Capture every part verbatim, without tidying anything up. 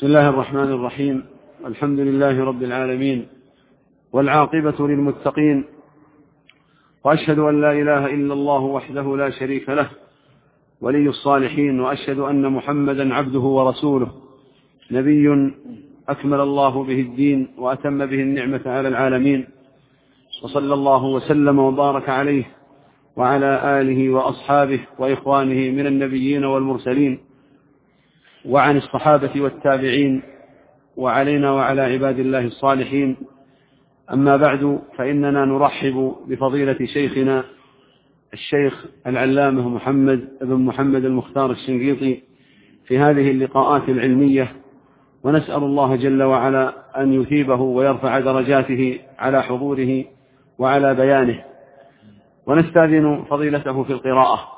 بسم الله الرحمن الرحيم. الحمد لله رب العالمين، والعاقبة للمتقين، وأشهد أن لا إله إلا الله وحده لا شريك له ولي الصالحين، وأشهد أن محمدا عبده ورسوله، نبي أكمل الله به الدين وأتم به النعمة على العالمين، وصلى الله وسلم وبارك عليه وعلى آله وأصحابه وإخوانه من النبيين والمرسلين، وعن الصحابة والتابعين، وعلينا وعلى عباد الله الصالحين. أما بعد، فإننا نرحب بفضيلة شيخنا الشيخ العلامة محمد بن محمد المختار الشنقيطي في هذه اللقاءات العلمية، ونسأل الله جل وعلا أن يثيبه ويرفع درجاته على حضوره وعلى بيانه، ونستأذن فضيلته في القراءة.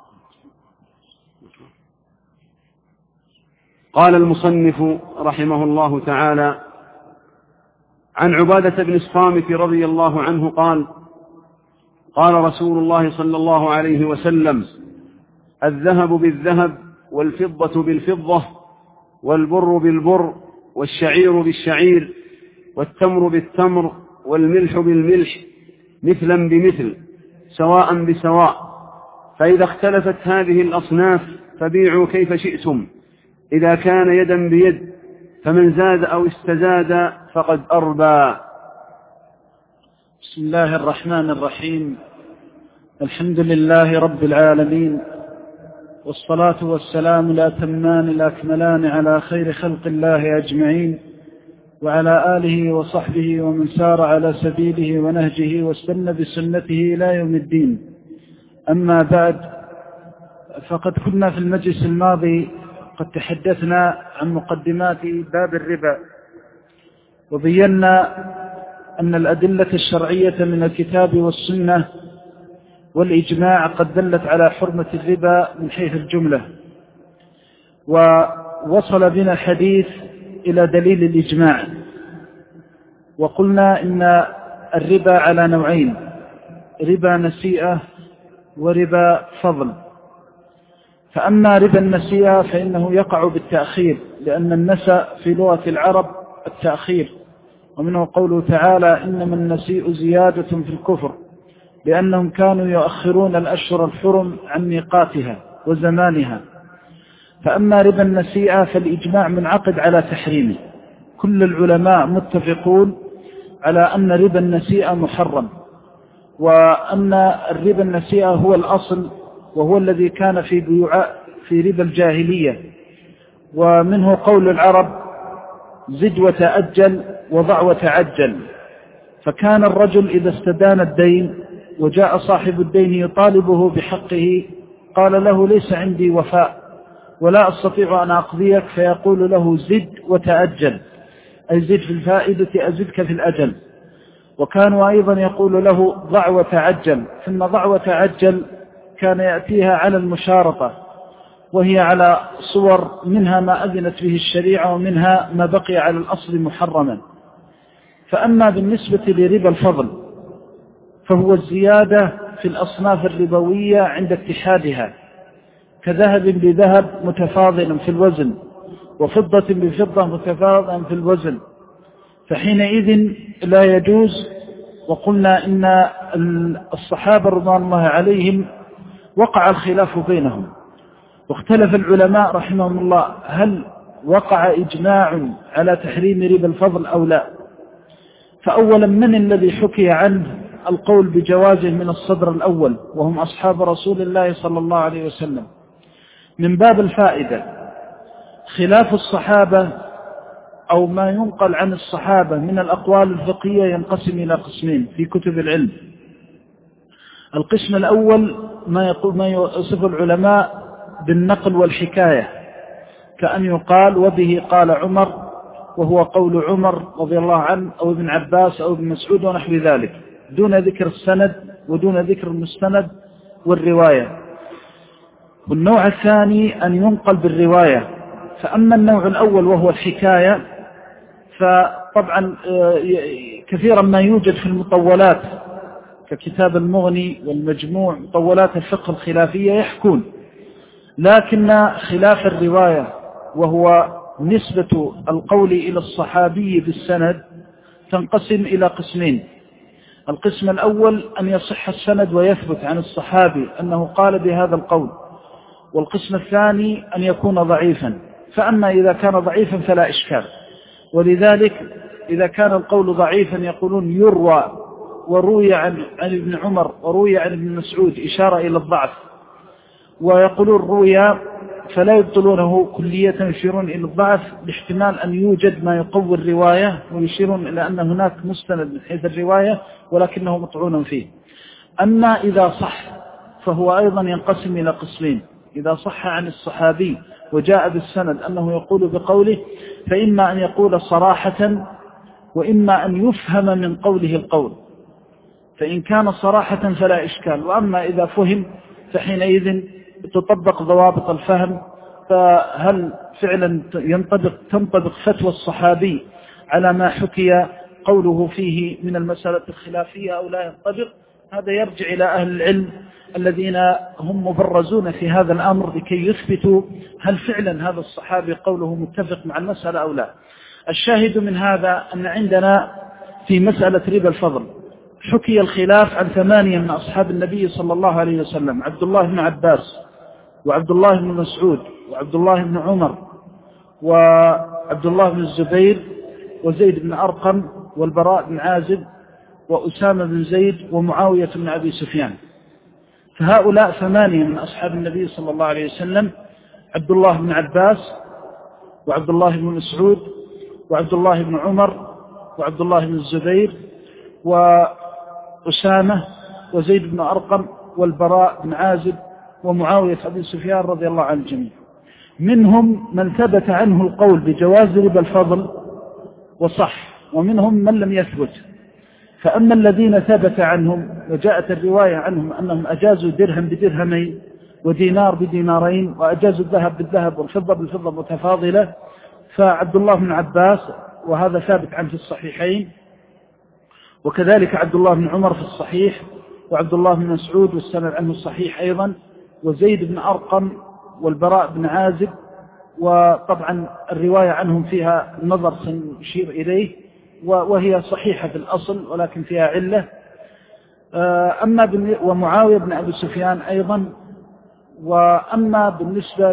قال المصنف رحمه الله تعالى: عن عبادة بن الصامت رضي الله عنه قال: قال رسول الله صلى الله عليه وسلم: الذهب بالذهب، والفضة بالفضة، والبر بالبر، والشعير بالشعير، والتمر بالتمر، والملح بالملح، مثلا بمثل، سواء بسواء، فإذا اختلفت هذه الأصناف فبيعوا كيف شئتم، إذا كان يدا بيد، فمن زاد أو استزاد فقد أربى. بسم الله الرحمن الرحيم. الحمد لله رب العالمين، والصلاة والسلام الأتمان الأكملان على خير خلق الله أجمعين، وعلى آله وصحبه ومن سار على سبيله ونهجه واستنى بسنته إلى يوم الدين. أما بعد، فقد كنا في المجلس الماضي قد تحدثنا عن مقدمات باب الربا، وبينا أن الأدلة الشرعية من الكتاب والسنة والإجماع قد دلت على حرمة الربا من حيث الجملة، ووصل بنا الحديث إلى دليل الإجماع، وقلنا إن الربا على نوعين: ربا نسيئة وربا فضل. فأما ربا النسيئة فإنه يقع بالتأخير، لأن النسأ في لغة العرب التأخير، ومنه قوله تعالى: إنما النسيء زيادة في الكفر، لأنهم كانوا يؤخرون الأشهر الحرم عن ميقاتها وزمانها. فأما ربا النسيئة فالإجماع منعقد على تحريمه، كل العلماء متفقون على أن ربا النسيئة محرم، وأن الربا النسيئة هو الأصل، وهو الذي كان في بيوع في ربا الجاهلية. ومنه قول العرب: زد وتأجل وضع وتعجل. فكان الرجل إذا استدان الدين وجاء صاحب الدين يطالبه بحقه قال له: ليس عندي وفاء ولا أستطيع أن أقضيك، فيقول له: زد وتأجل، أي زد في الفائدة أزدك في الأجل. وكانوا أيضا يقول له: ضع وتعجل، ثم ضع وتعجل كان يأتيها على المشارطة، وهي على صور منها ما أذنت به الشريعة ومنها ما بقي على الأصل محرما. فأما بالنسبة لربا الفضل فهو الزيادة في الأصناف الربوية عند اتحادها، كذهب بذهب متفاضلا في الوزن، وفضة بفضة متفاضلا في الوزن، فحينئذ لا يجوز. وقلنا إن الصحابة رضوان الله عليهم وقع الخلاف بينهم، واختلف العلماء رحمهم الله هل وقع إجماع على تحريم ربا الفضل أو لا. فأولا، من الذي حكي عنه القول بجوازه من الصدر الأول، وهم أصحاب رسول الله صلى الله عليه وسلم؟ من باب الفائدة، خلاف الصحابة أو ما ينقل عن الصحابة من الأقوال الفقهية ينقسم إلى قسمين في كتب العلم. القسم الأول ما يقول ما يوصف العلماء بالنقل والحكاية، كأن يقال: وبه قال عمر، وهو قول عمر رضي الله عنه أو ابن عباس أو ابن مسعود ونحو ذلك، دون ذكر السند ودون ذكر المستند والرواية. والنوع الثاني أن ينقل بالرواية. فأما النوع الأول وهو الحكاية، فطبعا كثيرا ما يوجد في المطولات ككتاب المغني والمجموع، مطولات الفقه الخلافية يحكون، لكن خلاف الرواية وهو نسبة القول إلى الصحابي بالسند تنقسم إلى قسمين. القسم الأول أن يصح السند ويثبت عن الصحابي أنه قال بهذا القول، والقسم الثاني أن يكون ضعيفا. فأما إذا كان ضعيفا فلا إشكال، ولذلك إذا كان القول ضعيفا يقولون يروى وروي عن, عن ابن عمر وروي عن ابن مسعود إشارة إلى الضعف، ويقولون روي فلا يبطلونه كلية يشيرون إلى الضعف باحتمال أن يوجد ما يقوي الرواية، ويشيرون إلى أن هناك مستند من حيث الرواية ولكنه مطعون فيه. أما إذا صح فهو أيضا ينقسم إلى قسمين. إذا صح عن الصحابي وجاء بالسند أنه يقول بقوله، فإما أن يقول صراحة وإما أن يفهم من قوله القول، فإن كان صراحة فلا إشكال. وأما إذا فهم فحينئذ تطبق ضوابط الفهم، فهل فعلا ينطبق تنطبق فتوى الصحابي على ما حكي قوله فيه من المسألة الخلافية أو لا ينطبق؟ هذا يرجع إلى أهل العلم الذين هم مبرزون في هذا الأمر لكي يثبتوا هل فعلا هذا الصحابي قوله متفق مع المسألة أو لا. الشاهد من هذا أن عندنا في مسألة ربا الفضل حكي الخلاف عن ثمانية من أصحاب النبي صلى الله عليه وسلم: عبد الله بن عباس، وعبد الله بن مسعود، وعبد الله بن عمر، وعبد الله بن الزبير، وزيد بن أرقم، والبراء بن عازب، وأسامة بن زيد، ومعاوية بن أبي سفيان. فهؤلاء ثمانية من أصحاب النبي صلى الله عليه وسلم: عبد الله بن عباس، وعبد الله بن مسعود، وعبد الله بن عمر، وعبد الله بن الزبير، وأسامة، وزيد بن أرقم، والبراء بن عازب، ومعاوية بن أبي سفيان رضي الله عن الجميع. منهم من ثبت عنه القول بجواز ربا الفضل وصح، ومنهم من لم يثبت. فأما الذين ثبت عنهم وجاءت الرواية عنهم أنهم أجازوا درهم بدرهمين ودينار بدينارين، وأجازوا الذهب بالذهب والفضة بالفضة متفاضلة، فعبد الله بن عباس وهذا ثابت عنه في الصحيحين، وكذلك عبد الله بن عمر في الصحيح، وعبد الله بن مسعود والسند عنه الصحيح أيضا، وزيد بن أرقم، والبراء بن عازب. وطبعا الرواية عنهم فيها نظر سنشير إليه، وهي صحيحة في الأصل ولكن فيها علة. أما ومعاوية بن أبي سفيان أيضا. وأما بالنسبة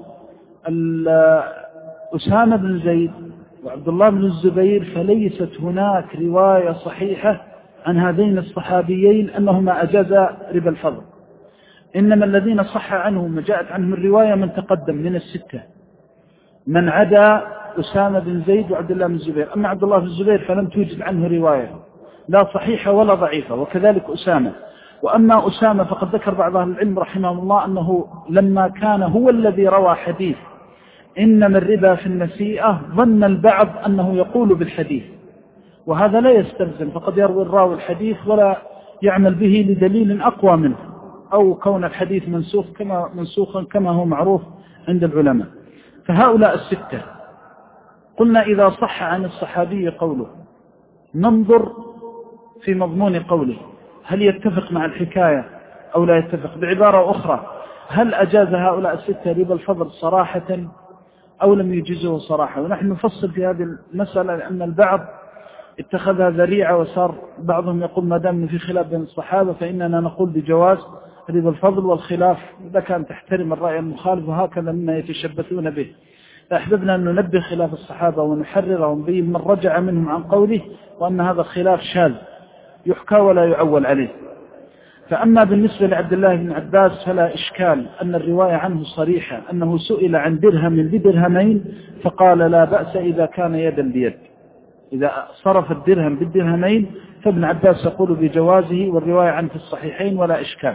لأسامة بن زيد وعبد الله بن الزبير فليست هناك رواية صحيحة عن هذين الصحابيين أنهما أجازا ربا الفضل، إنما الذين صح عنهم وجاءت عنهم الرواية من تقدم من الستة، من عدا أسامة بن زيد وعبد الله بن الزبير. أما عبد الله بن الزبير فلم توجد عنه رواية لا صحيحة ولا ضعيفة، وكذلك أسامة. وأما أسامة فقد ذكر بعض أهل العلم رحمه الله أنه لما كان هو الذي روى حديث إنما الربا في النسيئة ظن البعض أنه يقول بالحديث، وهذا لا يستلزم، فقد يروي الراوي الحديث ولا يعمل به لدليل أقوى منه، أو كون الحديث منسوخ كما منسوخا كما هو معروف عند العلماء. فهؤلاء الستة قلنا إذا صح عن الصحابي قوله ننظر في مضمون قوله هل يتفق مع الحكاية أو لا يتفق. بعبارة أخرى، هل أجاز هؤلاء الستة ربا الفضل صراحة أو لم يجزه صراحة؟ ونحن نفصل في هذه المسألة لأن البعض اتخذها ذريعة، وصار بعضهم يقول ما دام في خلاف بين الصحابة فإننا نقول بجواز ربا الفضل، والخلاف إذا كان تحترم الرأي المخالف، وهكذا مما يتشبثون به. فأحببنا أن ننبه خلاف الصحابة ونحرره ونبين من رجع منهم عن قوله، وأن هذا الخلاف شاذ يحكى ولا يعول عليه. فأما بالنسبة لعبد الله بن عباس فلا إشكال أن الرواية عنه صريحة أنه سئل عن درهم بدرهمين فقال لا بأس إذا كان يدا بيد، إذا صرف الدرهم بالدرهمين فابن عباس يقول بجوازه، والرواية عنه في الصحيحين ولا إشكال.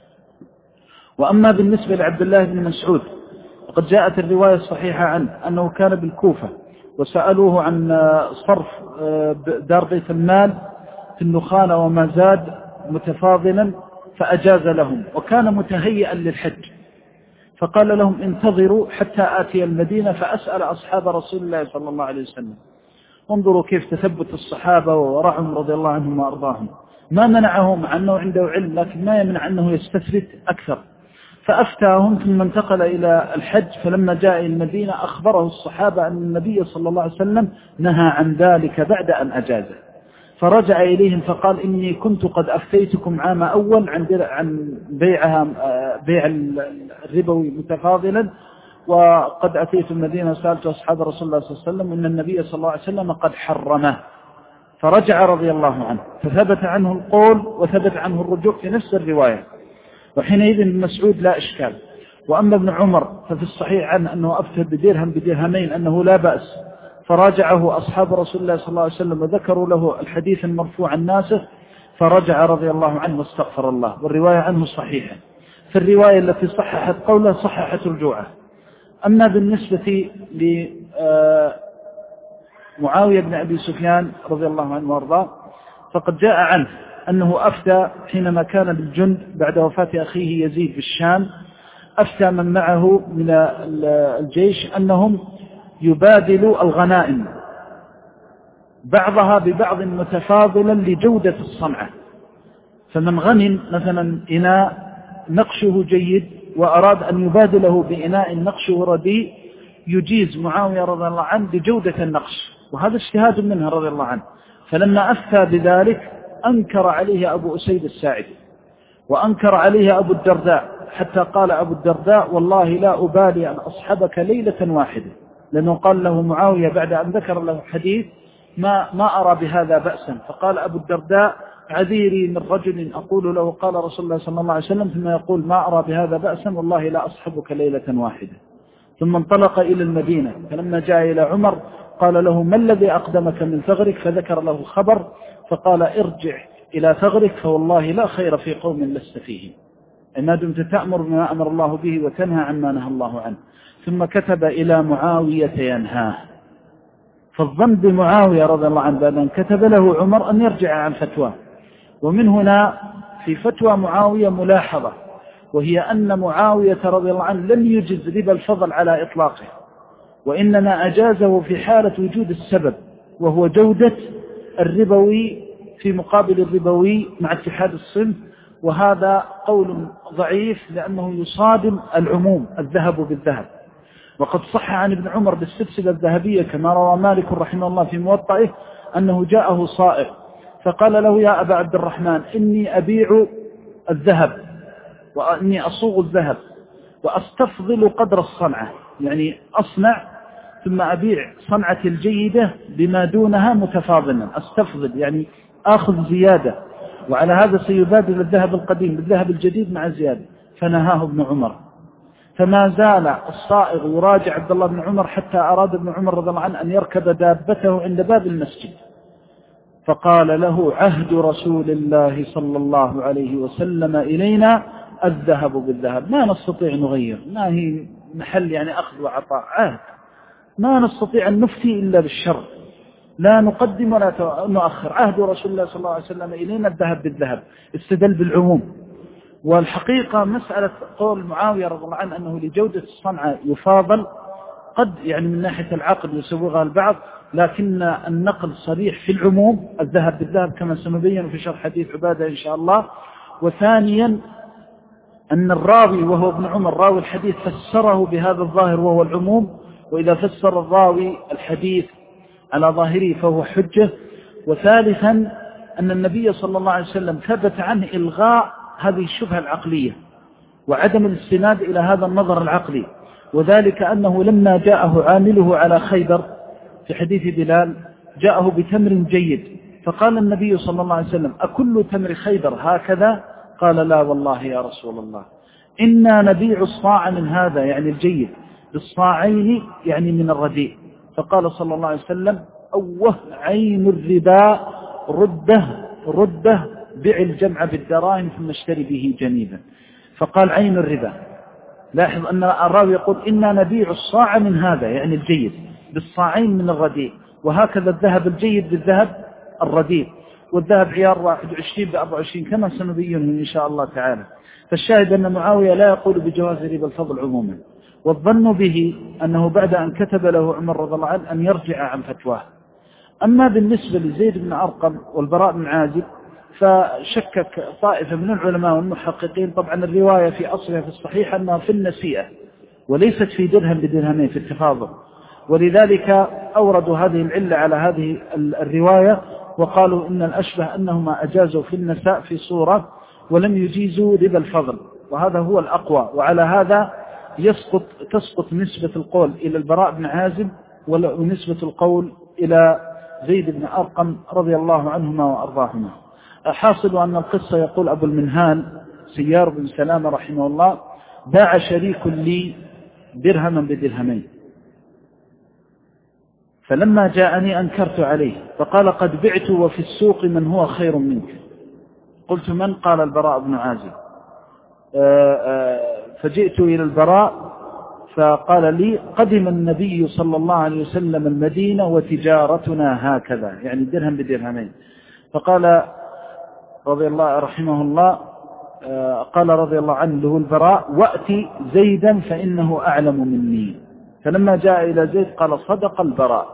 وأما بالنسبة لعبد الله بن مسعود قد جاءت الرواية الصحيحة عنه أنه كان بالكوفة وسألوه عن صرف دار بيت المال في النخانة وما زاد متفاضلا فأجاز لهم، وكان متهيئا للحج فقال لهم انتظروا حتى آتي المدينة فأسأل أصحاب رسول الله صلى الله عليه وسلم. انظروا كيف تثبت الصحابة وورعهم رضي الله عنهم وأرضاهم، ما منعهم عنه عنده علم، لكن ما يمنع أنه يستثبت أكثر. فأفتاهم ثم انتقل إلى الحج. فلما جاء إلى المدينة أخبره الصحابة أن النبي صلى الله عليه وسلم نهى عن ذلك بعد أن أجازه، فرجع إليهم فقال إني كنت قد أفتيتكم عام أول عن عن بيعها بيع الربوي متفاضلا، وقد أتيت المدينة وسألت أصحاب رسول الله صلى الله عليه وسلم إن النبي صلى الله عليه وسلم قد حرمه، فرجع رضي الله عنه، فثبت عنه القول وثبت عنه الرجوع في نفس الرواية. وحينئذ ابن مسعود لا إشكال. وأما ابن عمر ففي الصحيح عنه أنه أفتى بدرهم بدرهمين أنه لا بأس، فراجعه أصحاب رسول الله صلى الله عليه وسلم وذكروا له الحديث المرفوع الناسخ، فرجع رضي الله عنه واستغفر الله، والرواية عنه صحيحة. في الرواية التي صححت قوله صححت رجوعه. أما بالنسبة لمعاوية بن أبي سفيان رضي الله عنه وارضاه، فقد جاء عنه أنه أفتى حينما كان بالجند بعد وفاة أخيه يزيد بالشام، أفتى من معه من الجيش أنهم يبادلوا الغنائم بعضها ببعض متفاضلا لجودة الصنعة. فمن غنم مثلا إناء نقشه جيد وأراد أن يبادله بإناء نقشه رديء، يجيز معاوية رضي الله عنه بجودة النقش، وهذا اجتهاد منه رضي الله عنه. فلما أفتى بذلك أنكر عليه أبو أسيد الساعدي وأنكر عليه أبو الدرداء، حتى قال أبو الدرداء والله لا أبالي أن أصحبك ليلة واحدة، لأنه قال له معاوية بعد أن ذكر له حديث ما, ما أرى بهذا بأسا، فقال أبو الدرداء عذيري من رجل أقول له قال رسول الله صلى الله عليه وسلم ثم يقول ما أرى بهذا بأسا والله لا أصحبك ليلة واحدة. ثم انطلق إلى المدينة، فلما جاء إلى عمر قال له ما الذي أقدمك من ثغرك؟ فذكر له الخبر، فقال ارجع إلى ثغرك فوالله لا خير في قوم لست فيهم، ما دمت تأمر بما أمر الله به وتنهى عما نهى الله عنه. ثم كتب إلى معاوية ينهاه. فالظن بمعاوية رضي الله عنه بعد أن كتب له عمر أن يرجع عن فتواه. ومن هنا في فتوى معاوية ملاحظة، وهي أن معاوية رضي الله عنه لم يجز ربا الفضل على إطلاقه، وإنما أجازه في حالة وجود السبب، وهو جودة الربوي في مقابل الربوي مع اتحاد الصنف. وهذا قول ضعيف لأنه يصادم العموم الذهب بالذهب. وقد صح عن ابن عمر بالسلسلة الذهبية كما روى مالك رحمه الله في موطئه أنه جاءه صائغ فقال له يا أبا عبد الرحمن إني أبيع الذهب وإني أصوغ الذهب وأستفضل قدر الصنعة، يعني أصنع ثم أبيع صنعتي الجيدة بما دونها متفاضلا، أستفضل يعني آخذ زيادة، وعلى هذا سيبادل الذهب القديم بالذهب الجديد مع زيادة. فنهاه ابن عمر. فما زال الصائغ يراجع عبد الله بن عمر حتى أراد ابن عمر رضي الله عنه أن يركب دابته عند باب المسجد، فقال له عهد رسول الله صلى الله عليه وسلم إلينا الذهب بالذهب، ما نستطيع نغير، ما هي محل يعني أخذ وعطاء، عهد ما نستطيع أن نفتي إلا بالشر، لا نقدم ولا نؤخر، عهد رسول الله صلى الله عليه وسلم إلينا الذهب بالذهب، استدل بالعموم. والحقيقة مسألة قول معاوية رضي الله عنه أنه لجودة الصنعة يفاضل قد يعني من ناحية العقل يسوغها البعض، لكن النقل صريح في العموم الذهب بالذهب كما سنبين في شرح حديث عبادة إن شاء الله. وثانيا أن الراوي وهو ابن عمر راوي الحديث فسره بهذا الظاهر وهو العموم، وإذا فسر الراوي الحديث على ظاهره فهو حجة. وثالثا أن النبي صلى الله عليه وسلم ثبت عنه إلغاء هذه الشبهة العقلية وعدم الاستناد إلى هذا النظر العقلي، وذلك أنه لما جاءه عامله على خيبر في حديث بلال جاءه بتمر جيد، فقال النبي صلى الله عليه وسلم أكل تمر خيبر هكذا؟ قال لا والله يا رسول الله إنا نبيع الصاع من هذا يعني الجيد بالصاعين يعني من الرديء. فقال صلى الله عليه وسلم أوه عين الربا رده رده بيع الجمع بالدراهم ثم اشتري به جنيبا. فقال عين الربا. لاحظ أن الراوي يقول إنا نبيع الصاع من هذا يعني الجيد بالصاعين من الرديء، وهكذا الذهب الجيد بالذهب الرديء، والذهب عيار واحد وعشرين بأربع وعشرين كما سنبينه إن شاء الله تعالى. فالشاهد أن معاوية لا يقول بجواز ربا الفضل عموما، والظن به أنه بعد أن كتب له عمر رضي الله عنه أن يرجع عن فتواه. أما بالنسبة لزيد بن أرقم والبراء بن عازب فشكك طائفة من العلماء والمحققين. طبعا الرواية في أصلها في الصحيح أنها في النسيئة وليست في درهم بدرهمين في التفاضل، ولذلك أوردوا هذه العلة على هذه الرواية وقالوا إن الأشبه أنهما أجازوا في النساء في صورة ولم يجيزوا ربا الفضل، وهذا هو الأقوى. وعلى هذا يسقط تسقط نسبة القول إلى البراء بن عازب ونسبة القول إلى زيد بن أرقم رضي الله عنهما وأرضاهما. حاصل أن القصة يقول أبو المنهال سيار بن سلامة رحمه الله: باع شريك لي درهما بدرهمين، فلما جاءني أنكرت عليه فقال: قد بعت وفي السوق من هو خير منك. قلت: من؟ قال: البراء بن عازب. فجئت إلى البراء فقال لي: قدم النبي صلى الله عليه وسلم المدينة وتجارتنا هكذا، يعني درهم بدرهمين. فقال رضي الله رحمه الله قال رضي الله عنه له البراء: وأتي زيدا فإنه أعلم مني. فلما جاء إلى زيد قال: صدق البراء.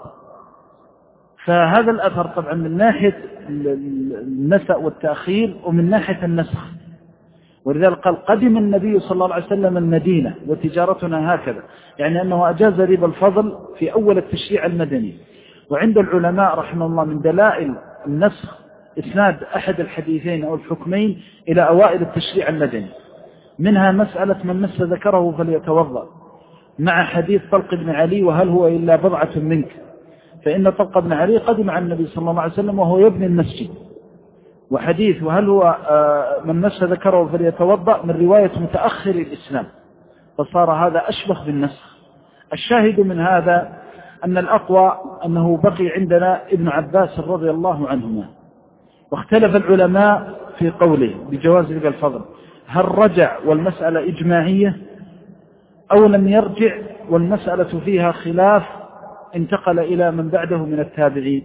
فهذا الأثر طبعا من ناحية النسأ والتأخير ومن ناحية النسخ، ولذلك قال: قدم النبي صلى الله عليه وسلم المدينة وتجارتنا هكذا، يعني أنه أجاز ربا الفضل في أول التشريع المدني. وعند العلماء رحمه الله من دلائل النسخ إسناد أحد الحديثين أو الحكمين إلى أوائل التشريع المدني، منها مسألة من مس ذكره فليتوضأ، مع حديث طلق بن علي: وهل هو إلا بضعة منك؟ فإن طلق بن علي قدم عن النبي صلى الله عليه وسلم وهو يبني المسجد. وحديث وهل هو من مس ذكره فليتوضأ من رواية متأخر الإسلام، فصار هذا أشبه بالنسخ. الشاهد من هذا أن الأقوى أنه بقي عندنا ابن عباس رضي الله عنهما، واختلف العلماء في قوله بجواز ربا الفضل: هل رجع والمسألة إجماعية أو لم يرجع والمسألة فيها خلاف انتقل إلى من بعده من التابعين؟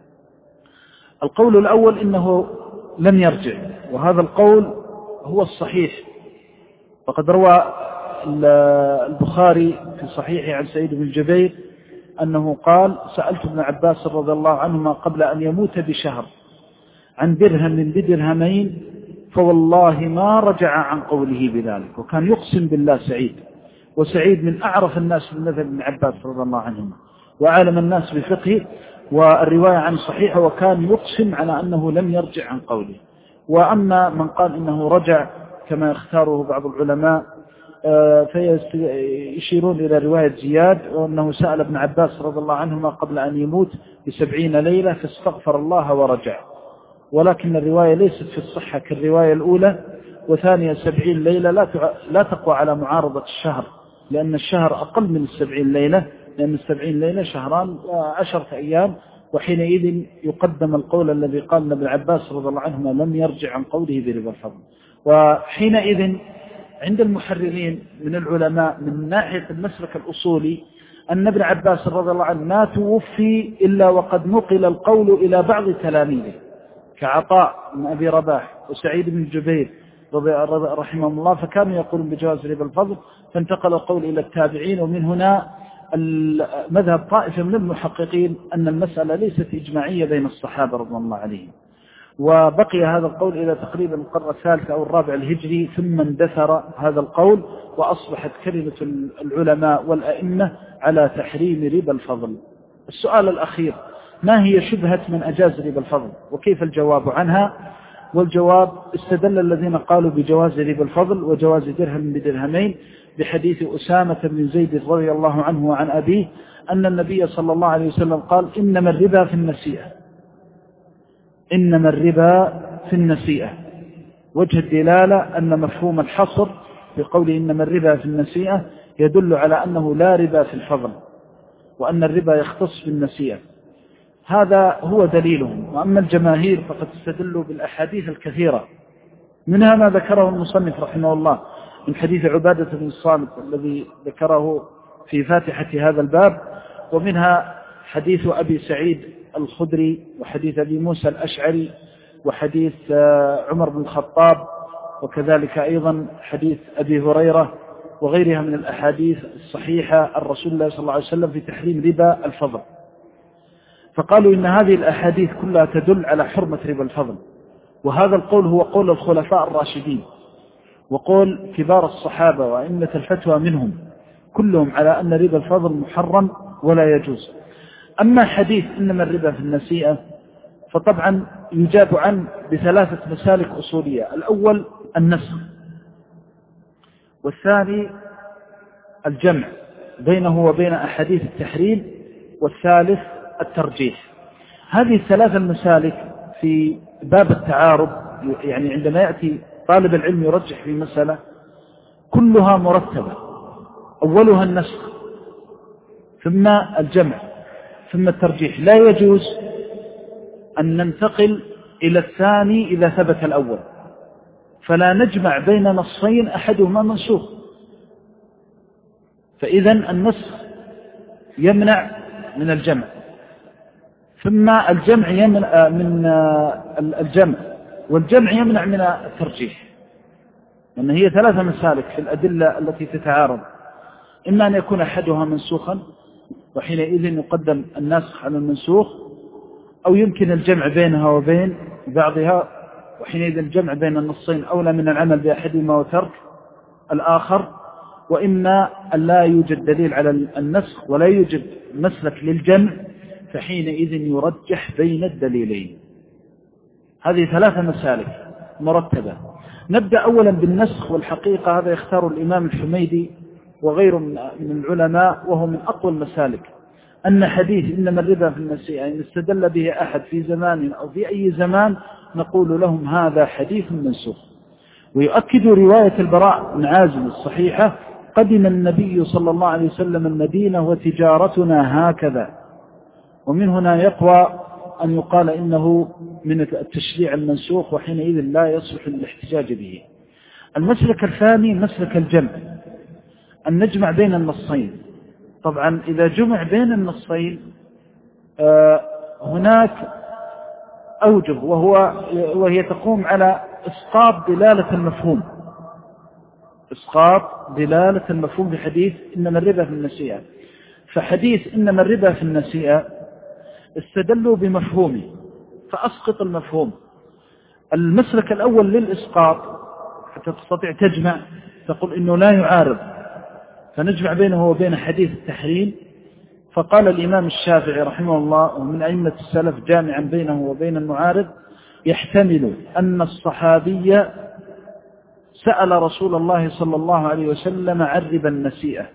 القول الأول إنه لم يرجع، وهذا القول هو الصحيح. فقد روى البخاري في صحيحه عن سعيد بن جبير أنه قال: سألت ابن عباس رضي الله عنهما قبل أن يموت بشهر عن درهم بدرهمين فوالله ما رجع عن قوله بذلك. وكان يقسم بالله سعيد، وسعيد من أعرف الناس بمذهب ابن عباس رضي الله عنهما وعالم الناس بفقه، والرواية عن صحيحة، وكان يقسم على أنه لم يرجع عن قوله. وأما من قال إنه رجع كما يختاره بعض العلماء فيشيرون إلى رواية زياد وأنه سأل ابن عباس رضي الله عنهما قبل أن يموت بسبعين ليلة فاستغفر الله ورجع، ولكن الرواية ليست في الصحة كالرواية الأولى. وثانية سبعين ليلة لا لا تقوى على معارضة الشهر، لأن الشهر أقل من السبعين ليلة، لأن السبعين ليلة شهران وعشرة أيام، وحينئذ يقدم القول الذي قال ابن عباس رضي الله عنهما لم يرجع عن قوله بربا الفضل. وحينئذ عند المحررين من العلماء من ناحية المسلك الأصولي أن ابن عباس رضي الله عنه ما توفي إلا وقد نقل القول إلى بعض تلاميذه كعطاء بن أبي رباح وسعيد بن جبير رحمه الله، فكانوا يقولون بجواز ربا الفضل، فانتقل القول إلى التابعين. ومن هنا مذهب طائفة من المحققين أن المسألة ليست إجماعية بين الصحابة رضي الله عليهم. وبقي هذا القول إلى تقريبا القرن الثالث أو الرابع الهجري، ثم اندثر هذا القول وأصبحت كلمة العلماء والأئمة على تحريم ربا الفضل. السؤال الأخير: ما هي شبهة من أجاز ربا الفضل وكيف الجواب عنها؟ والجواب: استدل الذين قالوا بجواز ربا الفضل وجواز درهم بدرهمين بحديث أسامة بن زيد رضي الله عنه وعن أبيه أن النبي صلى الله عليه وسلم قال: إنما الربا في النسيئة، إنما الربا في النسيئة. وجه الدلالة أن مفهوم الحصر بقول إنما الربا في النسيئة يدل على أنه لا ربا في الفضل، وأن الربا يختص بالنسيئة. هذا هو دليلهم. وأما الجماهير فقد استدلوا بالأحاديث الكثيرة، منها ما ذكره المصنف رحمه الله من حديث عبادة بن الصامت الذي ذكره في فاتحة هذا الباب، ومنها حديث أبي سعيد الخدري وحديث أبي موسى الأشعري وحديث عمر بن الخطاب، وكذلك أيضا حديث أبي هريرة وغيرها من الأحاديث الصحيحة عن رسول الله صلى الله عليه وسلم في تحريم ربا الفضل. فقالوا إن هذه الأحاديث كلها تدل على حرمة ربا الفضل، وهذا القول هو قول الخلفاء الراشدين وقول كبار الصحابة وأئمة الفتوى منهم كلهم على أن ربا الفضل محرم ولا يجوز. أما حديث إنما الربا في النسيئة فطبعا يجاب عنه بثلاثة مسالك أصولية: الأول النسخ، والثاني الجمع بينه وبين أحاديث التحريم، والثالث الترجيح. هذه الثلاثة المسالك في باب التعارض، يعني عندما يأتي طالب العلم يرجح في مسألة كلها مرتبة: أولها النسخ، ثم الجمع، ثم الترجيح. لا يجوز أن ننتقل إلى الثاني إذا ثبت الأول، فلا نجمع بين نصين أحدهما منسوخ، فإذا النسخ يمنع من الجمع، ثم الجمع يمنع من الجمع، والجمع يمنع من الترجيح، لأن هي ثلاثة مسالك في الأدلة التي تتعارض: إما أن يكون أحدها منسوخا وحينئذ يقدم الناسخ على المنسوخ، أو يمكن الجمع بينها وبين بعضها وحينئذ الجمع بين النصين أولى من العمل بأحدهما وترك الآخر، وإما أن لا يوجد دليل على النسخ ولا يوجد مسلك للجمع، فحينئذ يرجح بين الدليلين. هذه ثلاثة مسالك مرتبة. نبدأ أولا بالنسخ، والحقيقة هذا يختار الإمام الحميدي وغيره من العلماء وهو من أقوى المسالك، أن حديث إنما الربا في النسيئة إن استدل به أحد في زمان أو في أي زمان نقول لهم هذا حديث منسوخ. ويؤكد رواية البراء بن عازب الصحيحة: قدم النبي صلى الله عليه وسلم المدينة وتجارتنا هكذا. ومن هنا يقوى أن يقال إنه من التشريع المنسوخ، وحينئذ لا يصلح الاحتجاج به. المسلك الثاني مسلك الجمع، أن نجمع بين النصين. طبعا إذا جمع بين النصين آه هناك أوجه، وهو وهي تقوم على إسقاط دلالة المفهوم، إسقاط دلالة المفهوم بحديث إنما الربا في النسيئة. فحديث إنما الربا في النسيئة استدلوا بمفهومه فأسقط المفهوم. المسلك الأول للإسقاط حتى تستطيع تجمع، تقول إنه لا يعارض، فنجمع بينه وبين حديث التحريم. فقال الإمام الشافعي رحمه الله ومن أئمة السلف جامعا بينه وبين المعارض: يحتمل أن الصحابي سأل رسول الله صلى الله عليه وسلم عن ربا النسيئة،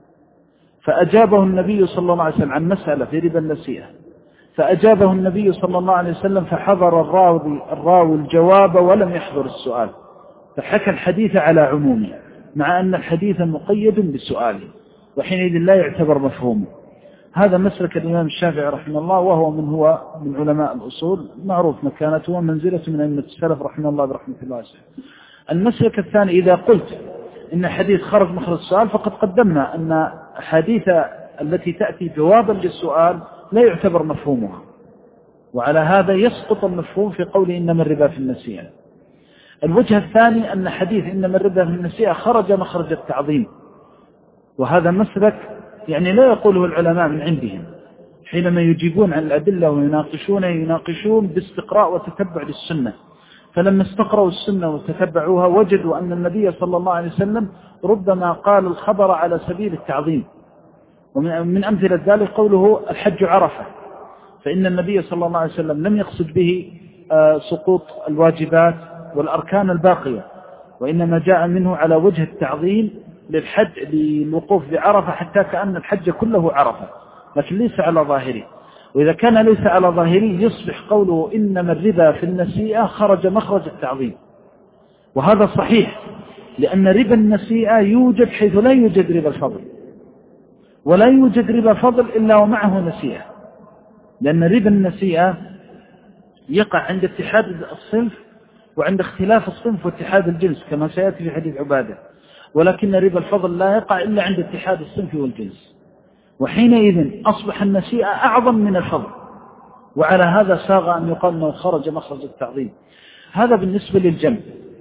فأجابه النبي صلى الله عليه وسلم عن مسألة في ربا النسيئة، فأجابه النبي صلى الله عليه وسلم فحضر الراوي, الراوي الجواب ولم يحضر السؤال، فحكى الحديث على عمومه مع أن الحديث مقيد بسؤاله، وحينئذ لا يعتبر مفهومه. هذا مسلك الإمام الشافعي رحمه الله، وهو من هو من علماء الأصول، معروف مكانته ومنزلته من أئمة السلف رحمه الله برحمة الله. المسلك الثاني: إذا قلت إن حديث خرج مخرج السؤال، فقد قدمنا أن حديث التي تأتي جوابا للسؤال لا يعتبر مفهومها، وعلى هذا يسقط المفهوم في قول إنما الربا في النسيئة. الوجه الثاني أن حديث إنما الربا في النسيئة خرج مخرج التعظيم، وهذا مسلك يعني لا يقوله العلماء من عندهم، حينما يجيبون عن الأدلة ويناقشون يناقشون باستقراء وتتبع للسنة. فلما استقرأوا السنة وتتبعوها وجدوا أن النبي صلى الله عليه وسلم ربما قال الخبر على سبيل التعظيم. ومن أمثلة ذلك قوله الحج عرفة، فإن النبي صلى الله عليه وسلم لم يقصد به سقوط الواجبات والأركان الباقية، وإنما جاء منه على وجه التعظيم للحج للوقوف بعرفة، حتى كأن الحج كله عرفة، لكن ليس على ظاهره. وإذا كان ليس على ظاهره يصبح قوله إنما الربا في النسيئة خرج مخرج التعظيم، وهذا صحيح، لأن ربا النسيئة يوجد حيث لا يوجد ربا الفضل، ولا يوجد ربا فضل إلا ومعه نسيئة، لأن ربا النسيئة يقع عند اتحاد الصنف وعند اختلاف الصنف واتحاد الجنس كما سيأتي في حديث عبادة، ولكن ربا الفضل لا يقع إلا عند اتحاد الصنف والجنس، وحينئذ أصبح النسيئة أعظم من الفضل، وعلى هذا ساغ أن يقال أنه خرج مخرج التعظيم. هذا بالنسبة للجمع.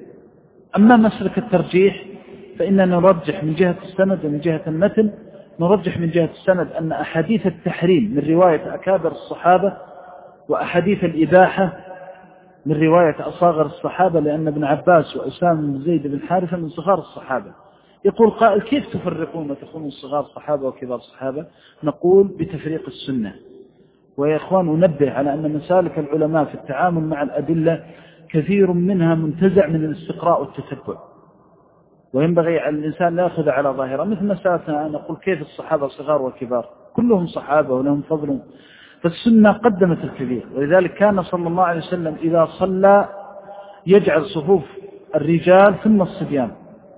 أما مسلك الترجيح فإننا نرجح من جهة السند ومن جهة المتن. نرجح من جهة السند أن أحاديث التحريم من رواية أكابر الصحابة وأحاديث الإباحة من رواية أصاغر الصحابة، لأن ابن عباس وأسامة بن زيد بن حارثة من صغار الصحابة. يقول قائل: كيف تفرقون وتقولون صغار الصحابة وكبار الصحابة؟ نقول: بتفريق السنة. ويا إخوان، أنبه على أن مسالك العلماء في التعامل مع الأدلة كثير منها منتزع من الاستقراء والتتبع، وينبغي على الإنسان لا يأخذ على ظاهرة. مثل مسألتنا نقول: كيف الصحابة صغار وكبار؟ كلهم صحابة ولهم فضل. فالسنة قدمت الكبير، ولذلك كان صلى الله عليه وسلم إذا صلى يجعل صفوف الرجال ثم الصبيان،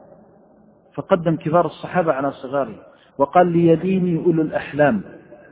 فقدم كبار الصحابة على صغاره، وقال: ليديني أولو الأحلام.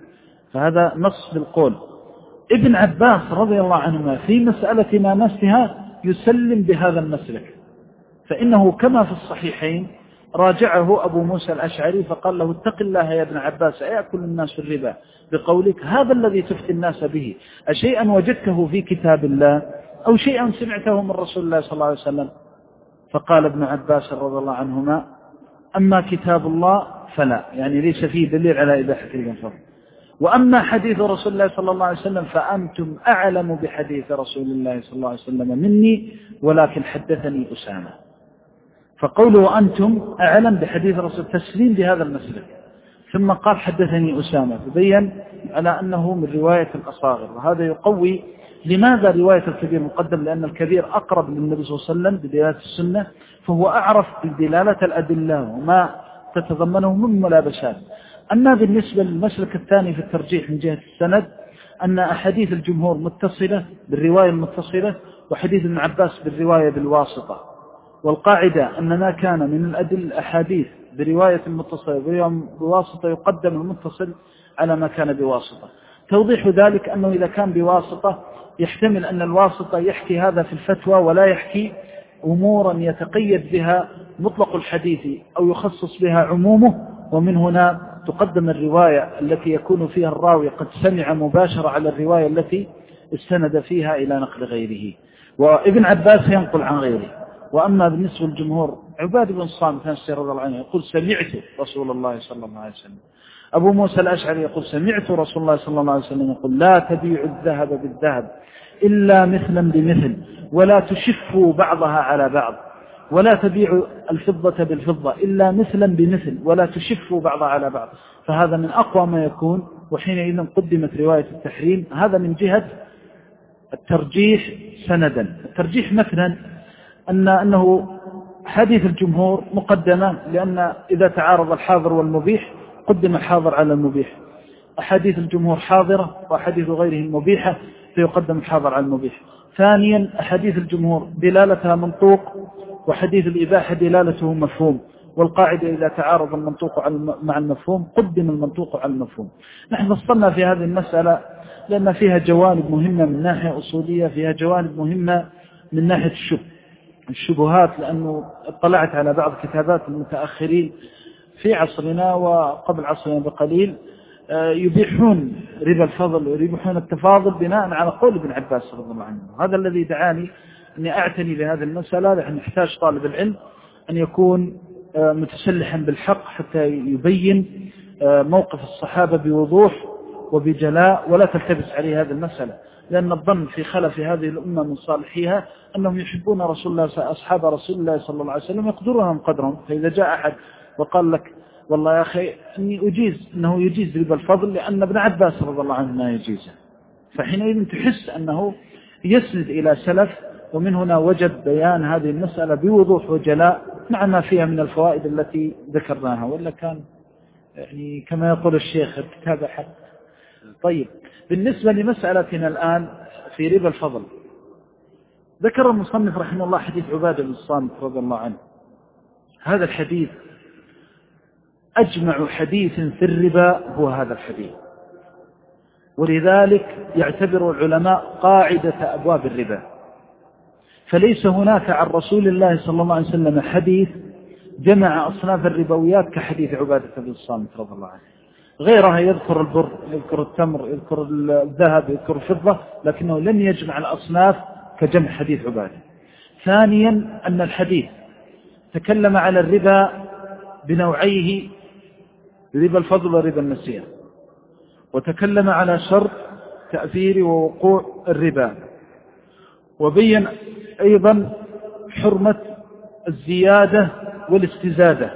فهذا نص بالقول. ابن عباس رضي الله عنهما في مسألة ما نفسها يسلم بهذا المسلك، فإنه كما في الصحيحين راجعه أبو موسى الأشعري فقال له: اتق الله يا ابن عباس، أيأكل الناس الربا بقولك هذا الذي تفتي الناس به؟ أشيئا وجدته في كتاب الله أو شيئا سمعته من رسول الله صلى الله عليه وسلم؟ فقال ابن عباس رضي الله عنهما: أما كتاب الله فلا، يعني ليس فيه دليل على إباحة الفضل، وأما حديث رسول الله صلى الله عليه وسلم فأنتم أعلم بحديث رسول الله صلى الله عليه وسلم مني، ولكن حدثني أسامة. فقوله أنتم أعلم بحديث رسول تسليم بهذا المسلك، ثم قال: حدثني أسامة، فبين على أنه من رواية الأصاغر. وهذا يقوي لماذا رواية الكبير مقدم، لأن الكبير أقرب للنبي صلى الله عليه وسلم بدلالة السنة، فهو أعرف بدلالة الأدلة وما تتضمنه من ملابسات. أما بالنسبة للمسلك الثاني في الترجيح من جهة السند، أن أحاديث الجمهور متصلة بالرواية المتصلة، وحديث ابن عباس بالرواية بالواسطة. والقاعدة أن ما كان من الأدل الأحاديث برواية المتصل بواسطة يقدم المتصل على ما كان بواسطة. توضيح ذلك أنه إذا كان بواسطة يحتمل أن الواسطة يحكي هذا في الفتوى ولا يحكي أمورا يتقيد بها مطلق الحديث أو يخصص بها عمومه، ومن هنا تقدم الرواية التي يكون فيها الراوي قد سمع مباشرة على الرواية التي استند فيها إلى نقل غيره، وابن عباس ينقل عن غيره. وأما بالنسبة للجمهور، عباد بن الصامت رضي الله عنه يقول: سمعت رسول الله صلى الله عليه وسلم. أبو موسى الأشعري يقول: سمعت رسول الله صلى الله عليه وسلم يقول: لا تبيع الذهب بالذهب إلا مثلا بمثل، ولا تشفوا بعضها على بعض، ولا تبيع الفضة بالفضة إلا مثلا بمثل، ولا تشفوا بعضها على بعض. فهذا من أقوى ما يكون، وحينئذ قدمت رواية التحريم. هذا من جهة الترجيح سندا. الترجيح مثلا أن أنه حديث الجمهور مقدمة، لأن إذا تعارض الحاضر والمبيح قدم الحاضر على المبيح. أحاديث الجمهور حاضرة وأحاديث غيرهم مبيحة، فيقدم الحاضر على المبيح. ثانيا، أحاديث الجمهور دلالتها منطوق، وحديث الإباحة دلالته مفهوم، والقاعدة إذا تعارض المنطوق مع المفهوم قدم المنطوق على المفهوم. نحن فصلنا في هذه المسألة لأن فيها جوانب مهمة من ناحية أصولية، فيها جوانب مهمة من ناحية الشبه الشبهات، لأنه اطلعت على بعض كتابات المتأخرين في عصرنا وقبل عصرنا بقليل يبيحون ربا الفضل ويبيحون التفاضل بناء على قول ابن عباس رضي الله عنه. هذا الذي دعاني أني أعتني بهذه المسألة، لأن يحتاج طالب العلم أن يكون متسلحا بالحق حتى يبين موقف الصحابة بوضوح وبجلاء، ولا تلتبس عليه هذه المسألة، لأن الظن في خلف هذه الأمة من صالحيها أنهم يحبون رسول الله أصحاب رسول الله صلى الله عليه وسلم يقدرونهم قدرهم. فإذا جاء أحد وقال لك: والله يا أخي أني أجيز أنه يجيز ربا الفضل لأن ابن عباس رضي الله عنه ما يجيزه، فحينئذ تحس أنه يسند إلى سلف. ومن هنا وجد بيان هذه المسألة بوضوح وجلاء مع ما فيها من الفوائد التي ذكرناها، ولا كان يعني كما يقول الشيخ الكتاب حق. طيب، بالنسبة لمسألتنا الآن في ربا الفضل، ذكر المصنف رحمه الله حديث عبادة بن الصامت رضي الله عنه. هذا الحديث أجمع حديث في الربا هو هذا الحديث، ولذلك يعتبر العلماء قاعدة أبواب الربا. فليس هناك عن رسول الله صلى الله عليه وسلم حديث جمع أصناف الربويات كحديث عبادة بن الصامت رضي الله عنه. غيرها يذكر البر، يذكر التمر، يذكر الذهب، يذكر الفضة، لكنه لم يجمع الأصناف كجمع حديث عبادة. ثانيا، أن الحديث تكلم على الربا بنوعيه، ربا الفضل وربا النسيئة، وتكلم على شرط تأثير ووقوع الربا، وبين أيضا حرمة الزيادة والاستزادة،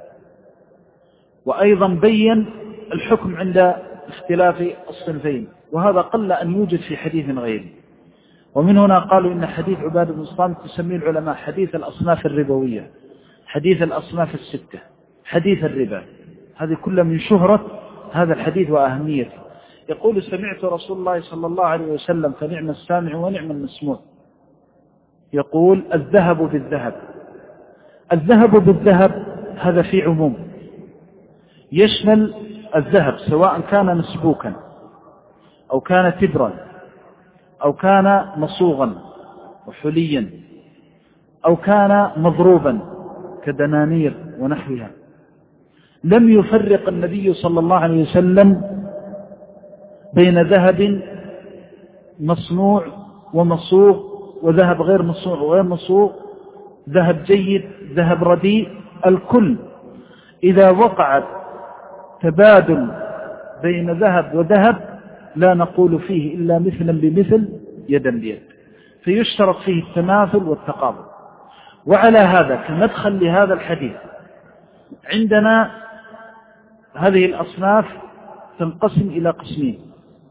وأيضا بين الحكم عند اختلاف الصنفين، وهذا قل أن يوجد في حديث غيره. ومن هنا قالوا إن حديث عبادة بن الصامت تسميه العلماء حديث الأصناف الربوية، حديث الأصناف الستة، حديث الربا. هذه كلها من شهرة هذا الحديث وأهميته. يقول سمعت رسول الله صلى الله عليه وسلم فنعم السامع ونعم المسموع يقول الذهب بالذهب. الذهب بالذهب هذا في عموم يشمل الذهب سواء كان مسبوكا أو كان تبرا أو كان مصوغا وحليا أو كان مضروبا كدنانير ونحوها. لم يفرق النبي صلى الله عليه وسلم بين ذهب مصنوع ومصوغ وذهب غير مصنوع وغير مصوغ، ذهب جيد ذهب رديء، الكل إذا وقعت تبادل بين ذهب وذهب لا نقول فيه إلا مثلا بمثل يدا بيد، فيشترط فيه التماثل والتقابل. وعلى هذا كمدخل لهذا الحديث عندنا هذه الأصناف تنقسم إلى قسمين: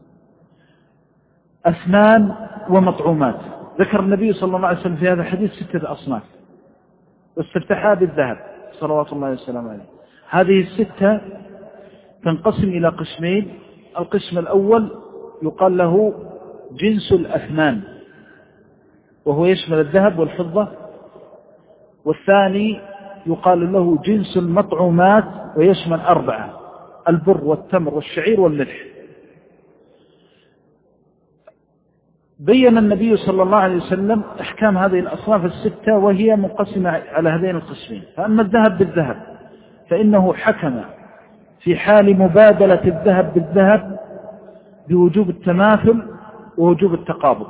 أثمان ومطعومات. ذكر النبي صلى الله عليه وسلم في هذا الحديث ستة أصناف واستفتحها بالذهب صلوات الله وسلامه عليه. هذه الستة تنقسم إلى قسمين: القسم الأول يقال له جنس الأثمان وهو يشمل الذهب والفضة، والثاني يقال له جنس المطعومات ويشمل أربعة: البر والتمر والشعير والملح. بين النبي صلى الله عليه وسلم أحكام هذه الأصناف الستة وهي منقسمة على هذين القسمين. فأما الذهب بالذهب فإنه حكم في حال مبادلة الذهب بالذهب بوجوب التماثل ووجوب التقابض.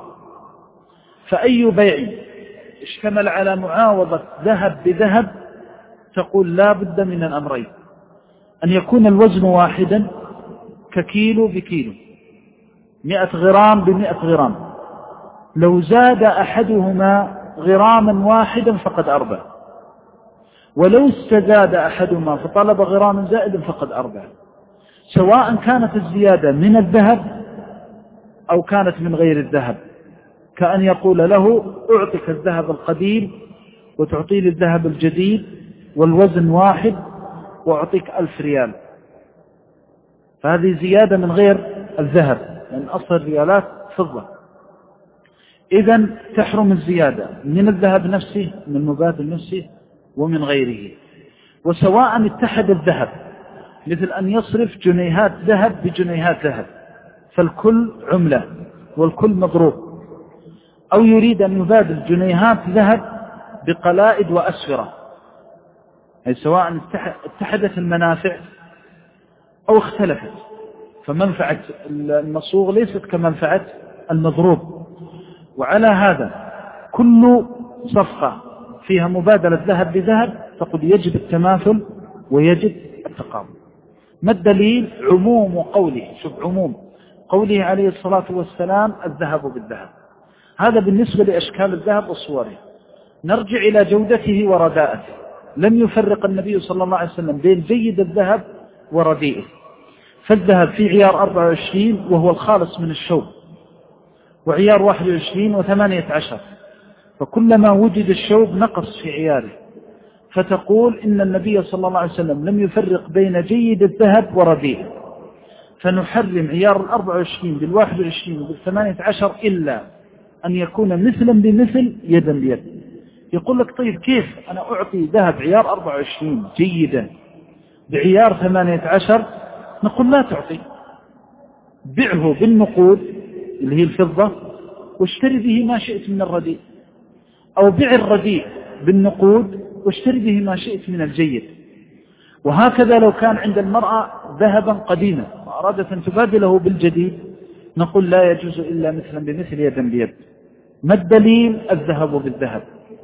فأي بيع اشتمل على معاوضة ذهب بذهب تقول لا بد من الأمرين: أن يكون الوزن واحدا ككيلو بكيلو، مئة غرام بمئة غرام، لو زاد أحدهما غراما واحدا فقد أربع، ولو استزاد أحدهما فطلب غراما زائدا فقد أربع، سواء كانت الزيادة من الذهب أو كانت من غير الذهب. كأن يقول له أعطيك الذهب القديم وتعطي لي الذهب الجديد والوزن واحد وأعطيك ألف ريال، فهذه زيادة من غير الذهب لأن أصل الريالات فضة. إذن تحرم الزيادة من الذهب نفسه من مبادل نفسه ومن غيره. وسواء اتحد الذهب مثل أن يصرف جنيهات ذهب بجنيهات ذهب فالكل عملة والكل مضروب، أو يريد أن يبادل جنيهات ذهب بقلائد وأسفرة، أي سواء اتحدت المنافع أو اختلفت، فمنفعة المصوغ ليست كمنفعة المضروب. وعلى هذا كل صفقة فيها مبادلة ذهب بذهب تقول يجب التماثل ويجب التقابل. ما الدليل؟ عموم قوله، شوف عموم قوله عليه الصلاة والسلام الذهب بالذهب. هذا بالنسبة لأشكال الذهب وصوره. نرجع إلى جودته ورداءته. لم يفرق النبي صلى الله عليه وسلم بين جيد الذهب ورديئه، فالذهب في عيار أربعة وعشرين وهو الخالص من الشوب، وعيار واحد وعشرين وثمانية عشر، فكلما وجد الشوب نقص في عياره، فتقول إن النبي صلى الله عليه وسلم لم يفرق بين جيد الذهب ورديئه، فنحرم عيار الأربعة وعشرين بالواحد وعشرين وبالثمانية عشر إلا أن يكون مثلا بمثل يدا بيد. يقول لك طيب كيف أنا أعطي ذهب عيار أربعة وعشرين جيدا بعيار ثمانية عشر؟ نقول لا تعطي، بيعه بالنقود اللي هي الفضة واشتري به ما شئت من الرديء، أو بيع الرديء بالنقود واشتري به ما شئت من الجيد. وهكذا لو كان عند المرأة ذهبا قديما وأرادت أن تبادله بالجديد نقول لا يجوز إلا مثلا بمثل يدا بيد. ما الدليل؟ الذهب بالذهب.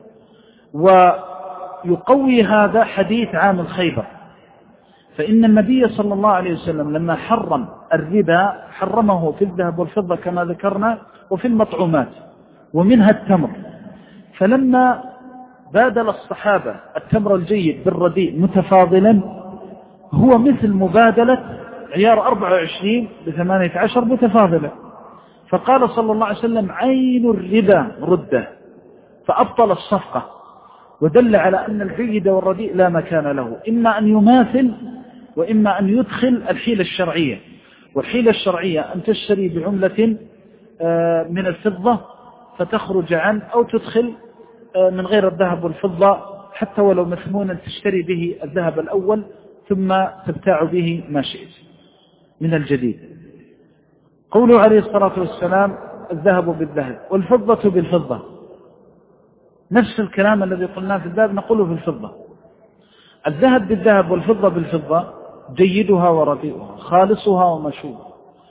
ويقوي هذا حديث عام الخيبر، فإن النبي صلى الله عليه وسلم لما حرم الربا حرمه في الذهب والفضة كما ذكرنا وفي المطعومات، ومنها التمر. فلما بادل الصحابة التمر الجيد بالرديء متفاضلا هو مثل مبادلة عيار أربعة وعشرين بثمانية عشر متفاضلة. فقال صلى الله عليه وسلم عين الربا ردة، فأبطل الصفقة، ودل على أن الجيد والرديء لا مكان له، إما أن يماثل وإما أن يدخل الحيلة الشرعية. والحيلة الشرعية أن تشتري بعملة من الفضة فتخرج عن، أو تدخل من غير الذهب والفضة حتى ولو مثمونا تشتري به الذهب الأول ثم تبتاع به ما شئت من الجديد. قوله عليه الصلاة والسلام الذهب بالذهب والفضة بالفضة، نفس الكلام الذي قلناه في الذهب نقوله في الفضة. الذهب بالذهب والفضة بالفضة جيدها ورديئها، خالصها ومشوبها،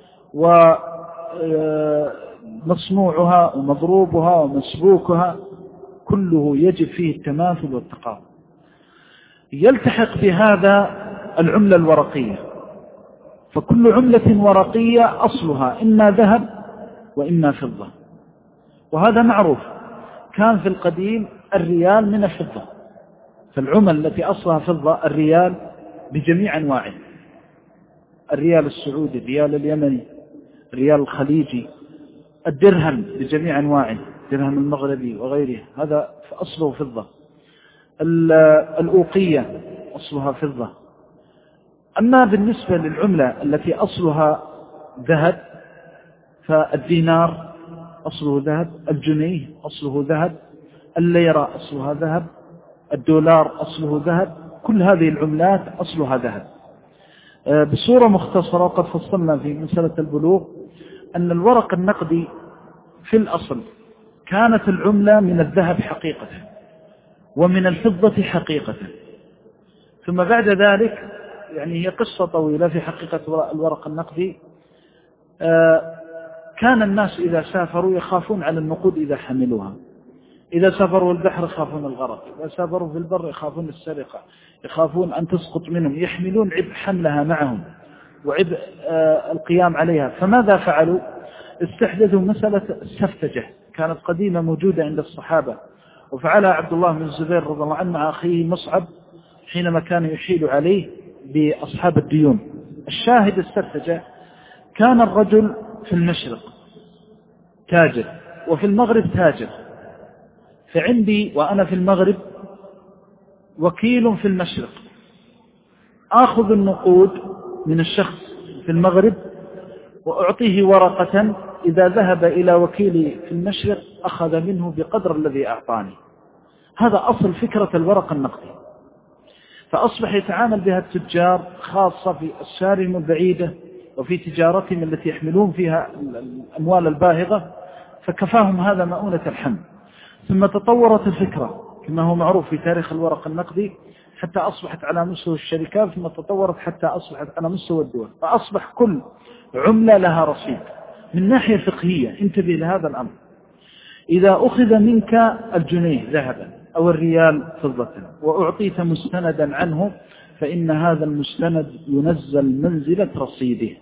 ومصنوعها ومضروبها ومسبوكها، كله يجب فيه التماثل والتقابل. يلتحق بهذا العملة الورقية، فكل عملة ورقية أصلها إما ذهب وإما فضة، وهذا معروف. كان في القديم الريال من الفضة، فالعمل التي أصلها فضة الريال بجميع أنواعه، الريال السعودي، الريال اليمني، الريال الخليجي، الدرهم بجميع أنواعه، الدرهم المغربي وغيره، هذا أصله فضة. الأوقية أصلها فضة. أما بالنسبة للعملة التي أصلها ذهب فالدينار أصله ذهب، الجنيه أصله ذهب، الليرة أصلها ذهب، الدولار أصله ذهب، كل هذه العملات أصلها ذهب. بصورة مختصرة قد فصلنا في مسألة البلوغ أن الورق النقدي في الأصل كانت العملة من الذهب حقيقة ومن الفضة حقيقة، ثم بعد ذلك يعني هي قصة طويلة في حقيقة الورق النقدي. كان الناس إذا سافروا يخافون على النقود إذا حملوها، إذا سافروا البحر يخافون الغرق، إذا سافروا في البر يخافون السرقة، يخافون أن تسقط منهم، يحملون عبء حملها معهم وعبء القيام عليها. فماذا فعلوا؟ استحدثوا مسألة السفتجة، كانت قديمة موجودة عند الصحابة، وفعلها عبد الله بن الزبير رضي الله عنه مع أخيه مصعب حينما كان يحيل عليه بأصحاب الديون. الشاهد السفتجة، كان الرجل في المشرق تاجر وفي المغرب تاجر، فعندي وأنا في المغرب وكيل في المشرق، آخذ النقود من الشخص في المغرب وأعطيه ورقة، إذا ذهب إلى وكيلي في المشرق أخذ منه بقدر الذي أعطاني. هذا أصل فكرة الورق النقدي. فأصبح يتعامل بها التجار خاصة في السارم البعيدة وفي تجارتهم التي يحملون فيها الأموال الباهظة، فكفاهم هذا مؤونة الحمل. ثم تطورت الفكرة كما هو معروف في تاريخ الورق النقدي حتى أصبحت على مستوى الشركات، ثم تطورت حتى أصبحت على مستوى الدول، فأصبح كل عملة لها رصيد. من ناحية فقهية انتبه لهذا الأمر، إذا أخذ منك الجنيه ذهبا أو الريال فضة وأعطيت مستندا عنه، فإن هذا المستند ينزل منزلة رصيده،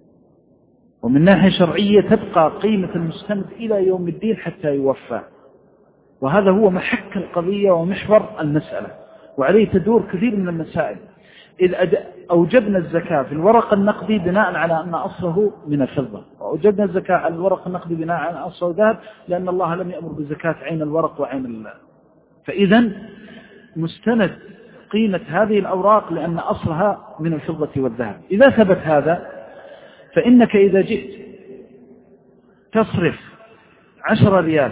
ومن ناحية شرعية تبقى قيمة المستند إلى يوم الدين حتى يوفى. وهذا هو محك القضية ومحور المسألة، وعليه تدور كثير من المسائل. إذ أوجبنا الزكاة في الورق النقدي بناء على أن أصله من الفضة، وأوجبنا الزكاة على الورق النقدي بناء على أصله ذهب، لأن الله لم يأمر بزكاة عين الورق وعين المال. فإذا مستند قيمة هذه الأوراق لأن أصلها من الفضة والذهب. إذا ثبت هذا، فإنك إذا جئت تصرف عشر ريال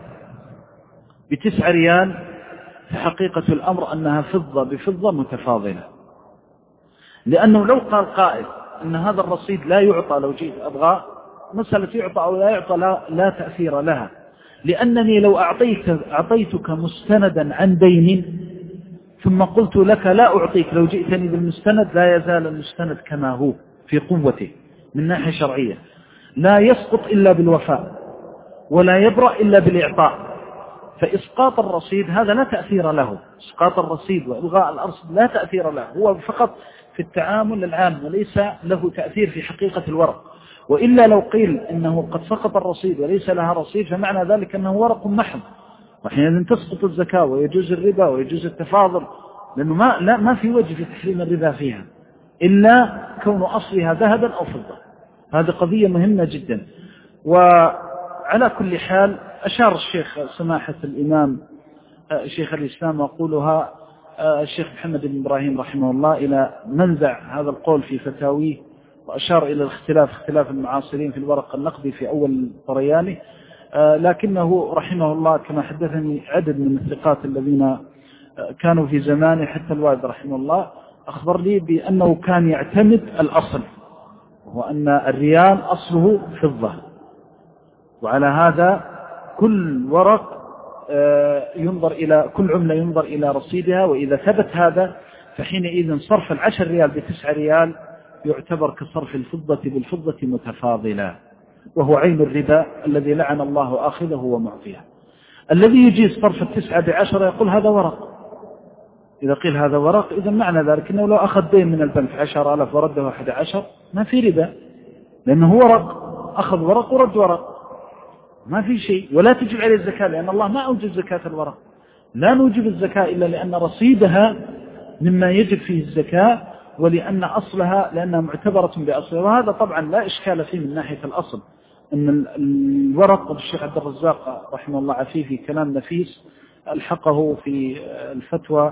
بتسع ريال، فحقيقة الأمر أنها فضة بفضة متفاضلة. لأنه لو قال قائل أن هذا الرصيد لا يعطى لو جئت أبغى، مسألة يعطى أو لا يعطى لا, لا تأثير لها، لأنني لو أعطيك أعطيتك مستندا عن دين ثم قلت لك لا أعطيك لو جئتني بالمستند، لا يزال المستند كما هو في قوته من ناحية شرعية، لا يسقط إلا بالوفاء ولا يبرأ إلا بالإعطاء. فإسقاط الرصيد هذا لا تأثير له، إسقاط الرصيد وإلغاء الأرصد لا تأثير له، هو فقط في التعامل العام وليس له تأثير في حقيقة الورق. وإلا لو قيل إنه قد سقط الرصيد وليس لها رصيد فمعنى ذلك أنه ورق محض، وحينئذ تسقط الزكاة ويجوز الربا ويجوز التفاضل، لأنه ما, لا ما في وجه في تحريم الربا فيها إلا كون أصلها ذهبا أو فضة. هذه قضية مهمة جدا. وعلى كل حال أشار الشيخ سماحة الإمام شيخ الإسلام وقولها الشيخ محمد بن إبراهيم رحمه الله إلى منزع هذا القول في فتاويه، وأشار إلى الاختلاف اختلاف المعاصرين في الورق النقدي في أول طريانه، لكنه رحمه الله كما حدثني عدد من الثقات الذين كانوا في زمانه حتى الوالد رحمه الله أخبر لي بأنه كان يعتمد الأصل، وهو أن الريال أصله فضة، وعلى هذا كل ورق ينظر إلى كل عملة ينظر إلى رصيدها، وإذا ثبت هذا فحينئذ صرف العشر ريال بتسع ريال يعتبر كصرف الفضة بالفضة متفاضلا، وهو عين الربا الذي لعن الله آخذه ومعطيه. الذي يجيز صرف التسعة بعشرة يقول هذا ورق. إذا قيل هذا ورق إذا معنى ذلك أنه لو أخذ دين من البنك عشر ألف ورده أحد عشر ما في ربا، لأنه ورق، أخذ ورق ورد ورق، ما في شيء. ولا تجب عليه الزكاة لأن الله ما أوجب زكاة الورق. لا نوجب الزكاة إلا لأن رصيدها مما يجب فيه الزكاة، ولأن أصلها لأنها معتبرة بأصلها. وهذا طبعا لا إشكال فيه من ناحية الأصل، أن الورق الشيخ عبد الرزاق رحمه الله عفيه في كلام نفيس ألحقه في الفتوى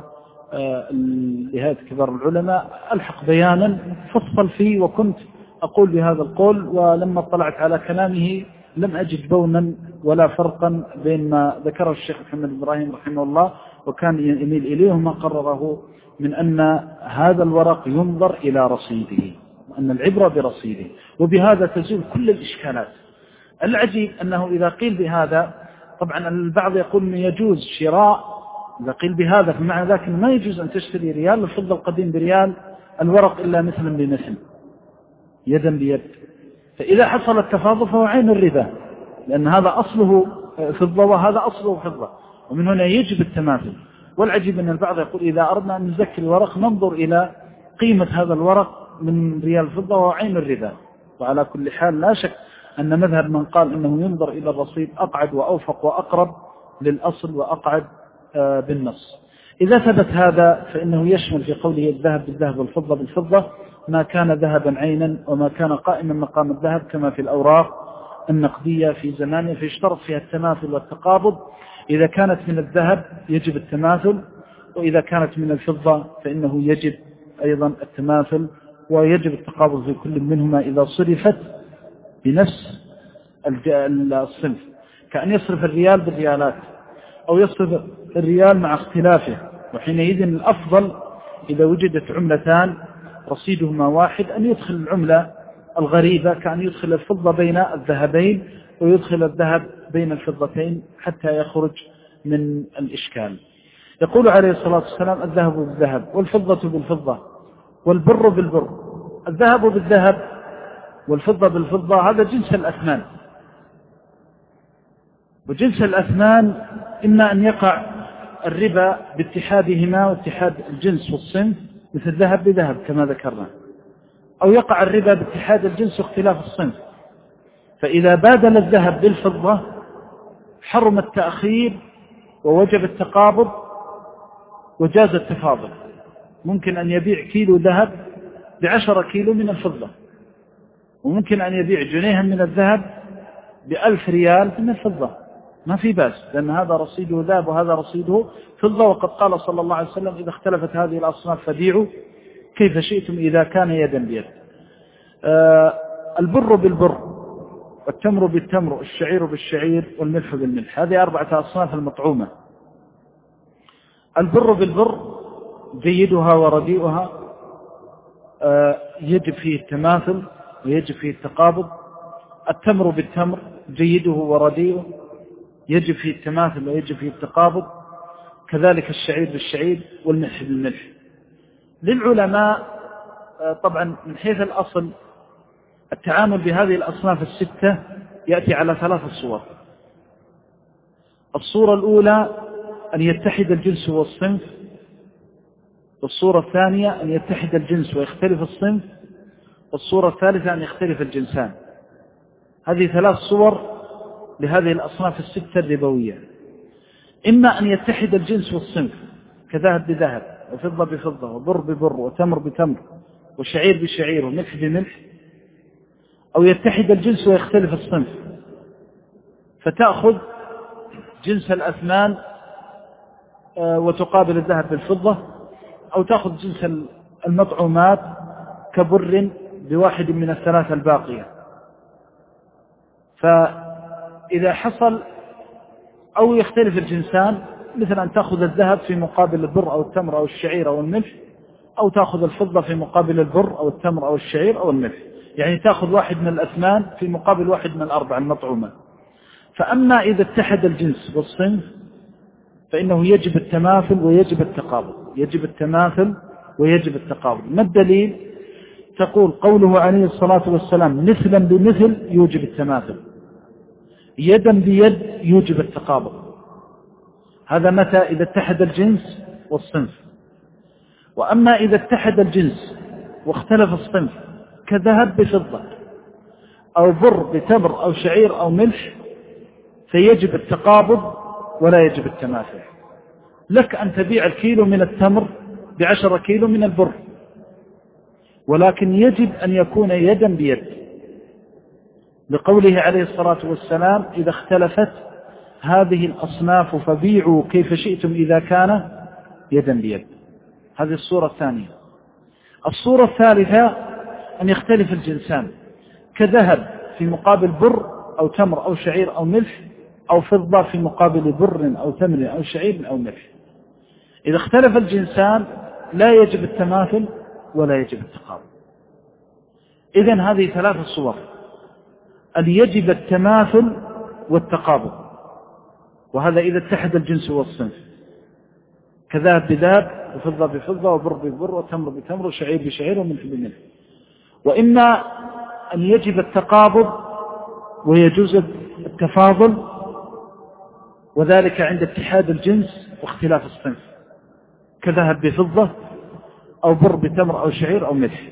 لهيئة كبار العلماء، ألحق بيانا فصل فيه، وكنت أقول بهذا القول، ولما طلعت على كلامه لم أجد بونا ولا فرقا بين ما ذكره الشيخ محمد بن إبراهيم رحمه الله وكان يميل إليه ما قرره من أن هذا الورق ينظر إلى رصيده، وأن العبرة برصيده، وبهذا تزول كل الإشكالات. العجيب أنه إذا قيل بهذا، طبعا البعض يقول أنه يجوز شراء، إذا قيل بهذا فمعنى ذلك ما يجوز أن تشتري ريال الفضة القديم بريال الورق إلا مثلا بمثل يدا بيد. فإذا حصل التفاضل فهو عين الربا، لأن هذا أصله فضة وهذا أصله فضة، ومن هنا يجب التماثل. والعجيب أن البعض يقول إذا أردنا أن نزكي الورق ننظر إلى قيمة هذا الورق من ريال فضة وهو عين الربا. وعلى كل حال لا شك أن مذهب من قال أنه ينظر إلى الرصيد أقعد وأوفق وأقرب للأصل وأقعد بالنص. إذا ثبت هذا فإنه يشمل في قوله الذهب بالذهب والفضة بالفضة ما كان ذهبا عينا وما كان قائما مقام الذهب، كما في الأوراق النقدية في زمانه، فيشترط فيها التماثل والتقابض. إذا كانت من الذهب يجب التماثل، وإذا كانت من الفضة فإنه يجب أيضا التماثل، ويجب التقابض في كل منهما إذا صرفت بنفس الصنف، كأن يصرف الريال بالريالات أو يصرف الريال مع اختلافه. وحينئذ الأفضل إذا وجدت عملتان رصيدهما واحد أن يدخل العملة الغريبة، كأن يدخل الفضة بين الذهبين ويدخل الذهب بين الفضتين حتى يخرج من الإشكال. يقول عليه الصلاة والسلام الذهب بالذهب والفضة بالفضة والبر بالبر. الذهب بالذهب والفضة بالفضة هذا جنس الأثمان، وجنس الأثمان إما أن يقع الربا باتحادهما واتحاد الجنس والصنف مثل الذهب بذهب كما ذكرنا، أو يقع الربا باتحاد الجنس واختلاف الصنف. فإذا بادل الذهب بالفضة حرم التأخير ووجب التقابض وجاز التفاضل. ممكن أن يبيع كيلو ذهب بعشرة كيلو من الفضة، وممكن أن يبيع جنيها من الذهب بألف ريال من الفضة، ما في بأس، لأن هذا رصيده ذهب وهذا رصيده فضة. وقد قال صلى الله عليه وسلم إذا اختلفت هذه الأصناف فبيعوا كيف شئتم إذا كان يدا بيد. آه البر بالبر والتمر بالتمر والشعير بالشعير والملح بالملح، هذه أربعة أصناف المطعومة. البر بالبر جيدها ورديئها آه يجب فيه التماثل ويجب فيه التقابض. التمر بالتمر جيده ورديئه يجب فيه التماثل ويجب فيه التقابض. كذلك الشعير بالشعير والملح بالملح. للعلماء طبعا من حيث الأصل التعامل بهذه الأصناف الستة يأتي على ثلاث صور. الصورة الأولى أن يتحد الجنس والصنف، والصورة الثانية أن يتحد الجنس ويختلف الصنف، والصورة الثالثة أن يختلف الجنسان. هذه ثلاث صور لهذه الأصناف الستة الربوية. إما أن يتحد الجنس والصنف كذهب بذهب وفضة بفضة وبر ببر وتمر بتمر وشعير بشعير وملح بملح، أو يتحد الجنس ويختلف الصنف، فتأخذ جنس الأثمان وتقابل الذهب بالفضة، أو تأخذ جنس المطعومات كبر بواحد من الثلاثة الباقية. فإذا حصل أو يختلف الجنسان، مثل أن تأخذ الذهب في مقابل البر أو التمر أو الشعير أو الملح، أو تأخذ الفضة في مقابل البر أو التمر أو الشعير أو الملح، يعني تأخذ واحد من الأثمان في مقابل واحد من الأربع المطعومات. فأما إذا اتحد الجنس والصنف فإنه يجب التماثل ويجب التقابل، يجب التماثل ويجب التقابل. ما الدليل؟ تقول قوله عليه الصلاة والسلام مثلا بمثل يوجب التماثل، يدا بيد يوجب التقابل. هذا متى؟ إذا اتحد الجنس والصنف. وأما إذا اتحد الجنس واختلف الصنف كذهب بفضة أو بر بتمر أو شعير أو ملح فيجب التقابض ولا يجب التماثل. لك أن تبيع الكيلو من التمر بعشرة كيلو من البر، ولكن يجب أن يكون يدا بيد، لقوله عليه الصلاة والسلام إذا اختلفت هذه الأصناف فبيعوا كيف شئتم إذا كان يدا بيد. هذه الصورة الثانية. الصورة الثالثة أن يختلف الجنسان كذهب في مقابل بر أو تمر أو شعير أو ملح، أو فضة في مقابل بر أو تمر أو شعير أو ملح. إذا اختلف الجنسان لا يجب التماثل ولا يجب التقابل. إذن هذه ثلاث صور: أن يجب التماثل والتقابل، وهذا إذا اتحد الجنس والصنف كذهب بذهب وفضة بفضة وبر ببر وتمر بتمر وشعير بشعير وملح بملح. وإما أن يجب التقابض ويجوز التفاضل، وذلك عند اتحاد الجنس واختلاف الصنف كذهب بفضة أو بر بتمر أو شعير أو ملح.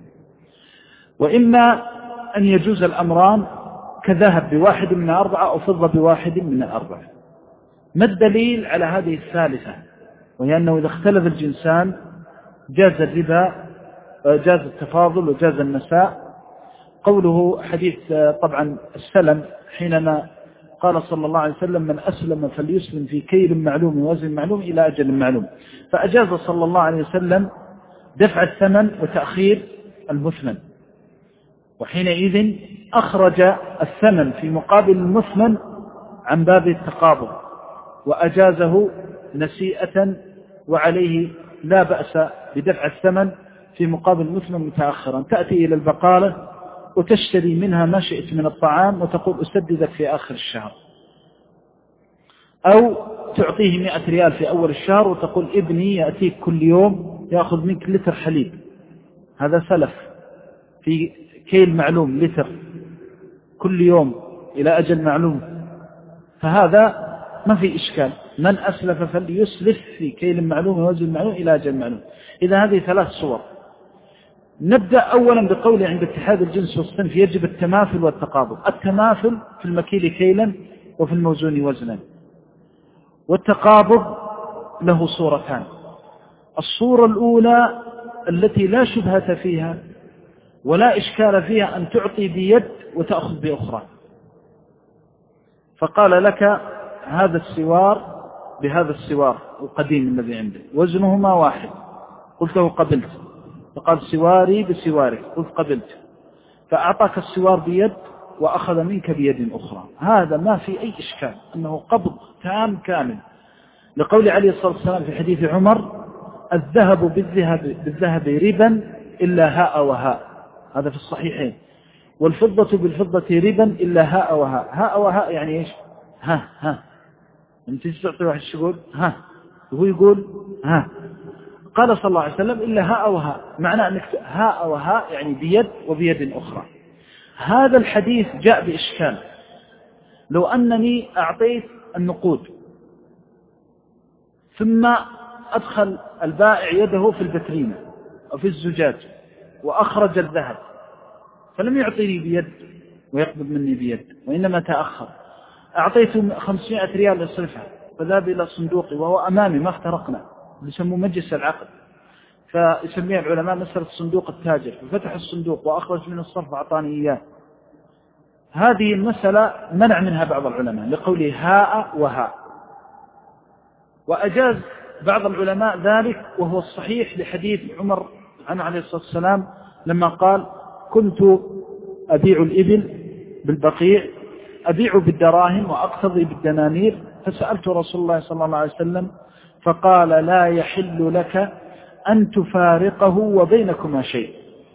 وإما أن يجوز الأمران كذهب بواحد من الأربعة أو فضة بواحد من الأربعة. ما الدليل على هذه الثالثة؟ وهي أنه إذا اختلف الجنسان جاز الربا، جاز التفاضل وجاز النساء. قوله حديث طبعا السلم حينما قال صلى الله عليه وسلم من أسلم فليسلم في كيل معلوم ووزن معلوم إلى أجل معلوم، فأجاز صلى الله عليه وسلم دفع الثمن وتأخير المثمن، وحينئذ أخرج الثمن في مقابل المثمن عن باب التقابض وأجازه نسيئة، وعليه لا بأس بدفع الثمن في مقابل المثمن متأخرا. تأتي إلى البقالة وتشتري منها ما شئت من الطعام وتقول أسددك في آخر الشهر، أو تعطيه مئة ريال في أول الشهر وتقول ابني يأتيك كل يوم يأخذ منك لتر حليب، هذا سلف في كيل معلوم لتر كل يوم إلى أجل معلوم، فهذا ما في إشكال. من أسلف فليسلف في كيل معلوم ووزن معلوم إلى أجل معلوم. إذا هذه ثلاث صور. نبدأ أولا بقول عند اتحاد الجنس والصنف يجب التماثل والتقابض. التماثل في المكيل كيلا وفي الموزون وزنا، والتقابض له صورتان. الصورة الأولى التي لا شبهة فيها ولا إشكال فيها أن تعطي بيد وتأخذ بأخرى، فقال لك هذا السوار بهذا السوار القديم الذي عنده وزنهما واحد، قلت له قبلت، فقال سواري بسوارك، قلت قبلت، فأعطاك السوار بيد وأخذ منك بيد أخرى. هذا ما في أي إشكال أنه قبض تام كامل، لقول عليه الصلاة والسلام في حديث عمر الذهب بالذهب, بالذهب ربا إلا هاء وهاء، هذا في الصحيحين، والفضة بالفضة ربا إلا هاء وهاء. هاء وهاء يعني إيش؟ ها ها، أنت تعطي واحد يقول ها وهو يقول ها. قال صلى الله عليه وسلم إلا هاء وهاء، معنى أنك هاء وهاء يعني بيد وبيد أخرى. هذا الحديث جاء بإشكال. لو أنني أعطيت النقود ثم أدخل البائع يده في البترينة أو في الزجاج وأخرج الذهب فلم يعطيني بيد ويقبض مني بيد، وإنما تأخر. أعطيته خمسمائة ريال يصرفها، فذهب إلى صندوقي وهو أمامي ما افترقنا، يسموه مجلس العقد، فيسميه العلماء مسألة صندوق التاجر، ففتح الصندوق وأخرج من الصرف وأعطاني إياه. هذه المسألة منع منها بعض العلماء لقوله هاء وهاء، وأجاز بعض العلماء ذلك، وهو الصحيح لحديث عمر عنه عليه الصلاة والسلام لما قال كنت أبيع الإبل بالبقيع، أبيع بالدراهم وأقتضي بالدنانير، فسألت رسول الله صلى الله عليه وسلم فقال لا يحل لك أن تفارقه وبينكما شيء،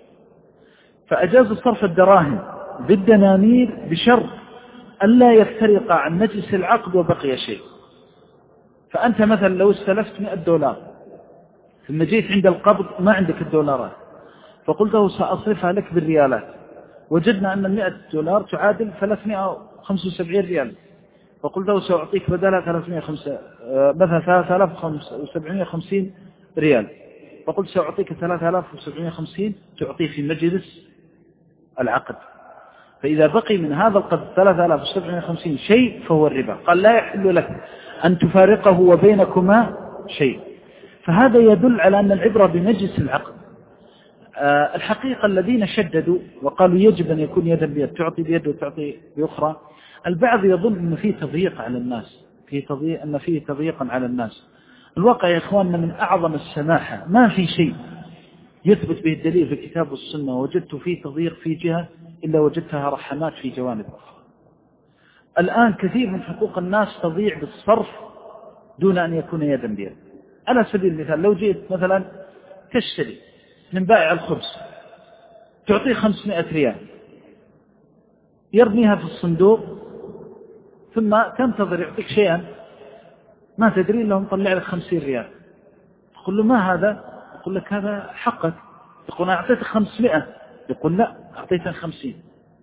فأجاز صرف الدراهم بالدنانير بشرط ألا يفترق عن مجلس العقد وبقي شيء. فأنت مثلا لو استلفت مئة دولار ثم جيت عند القبض ما عندك الدولارات، فقلته سأصرفها لك بالريالات، وجدنا أن المئة دولار تعادل ثلاثمائة وخمسة وسبعين ريال، فقلته سأعطيك بدلها ثلاثمائة وخمسة مثلا ثلاثة آلاف وسبعمائة وخمسين ريال، فقلت سأعطيك ثلاثة آلاف وسبعمائة وخمسين تعطيه في مجلس العقد، فإذا بقي من هذا القدر ثلاثة آلاف وسبعمائة وخمسين شيء فهو الربا. قال لا يحل لك أن تفارقه وبينكما شيء. فهذا يدل على أن العبرة بمجلس العقد. أه الحقيقة الذين شددوا وقالوا يجب أن يكون يدا بيد، تعطي بيد وتعطي بأخرى، البعض يظن أن فيه تضييق على الناس، فيه تضييق أن فيه تضييقا على الناس. الواقع يا إخواننا من أعظم السماحة، ما في شيء يثبت به الدليل في الكتاب والسنة ووجدت فيه تضييق في جهة إلا وجدتها رحمات في جوانب أخرى. الآن كثير من حقوق الناس تضيع بالصرف دون أن يكون يدا بيد. على سبيل المثال لو جيت مثلا تشتري من بائع الخبز تعطيه خمسمائة ريال، يرميها في الصندوق ثم تنتظر يعطيك شيئا ما تدري لهم طلع لك خمسين ريال، تقول له ما هذا؟ يقول لك هذا حقك. يقول أنا أعطيتك خمسمائة، يقول لا أعطيتني خمسين.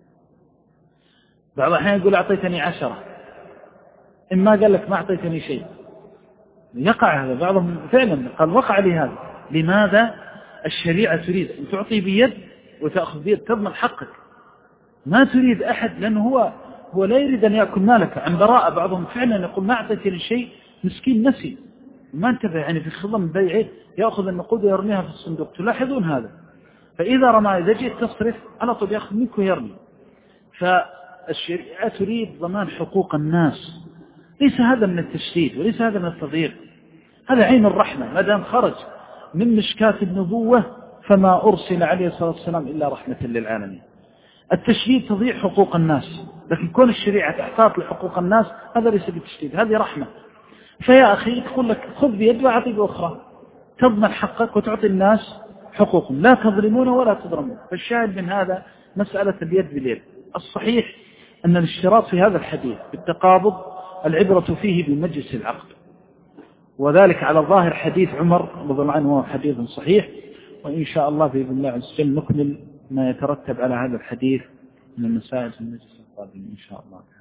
بعض الأحيان يقول أعطيتني عشرة، إما قال لك ما أعطيتني شيء. يقع هذا، بعضهم فعلا قال وقع لي هذا. لماذا؟ الشريعة تريد أن تعطي بيد وتأخذ بيد، تضمن حقك، ما تريد أحد، لأنه هو هو لا يريد أن يأكل مالك عن براءة. بعضهم فعلا يقول ما أعطيتني شيء، مسكين نسي ما انتبه، يعني في خضم بيعه يأخذ النقود ويرميها في الصندوق. تلاحظون هذا. فإذا رمى إذا جئت تصرف على طول يأخذ منك ويرمي. فالشريعة تريد ضمان حقوق الناس، ليس هذا من التشديد وليس هذا من التضييق، هذا عين الرحمة. ما دام خرج من مشكاة النبوة فما أرسل عليه الصلاة والسلام إلا رحمة للعالمين. التشديد تضيع حقوق الناس، لكن كون الشريعة تحتاط لحقوق الناس هذا ليس بالتشديد، هذه رحمة. فيا أخي تقول لك خذ بيد وأعطي بأخرى، تضمن حقك وتعطي الناس حقوقهم، لا تظلمون ولا تظلمون. فالشاهد من هذا مسألة اليد باليد. الصحيح أن الاشتراط في هذا الحديث بالتقابض العبرة فيه بمجلس العقد، وذلك على ظاهر حديث عمر رضي الله عنه، وهو حديث صحيح. وإن شاء الله بإذن الله عز وجل نكمل ما يترتب على هذا الحديث من المسائل في المجلس القادم إن شاء الله تعالى.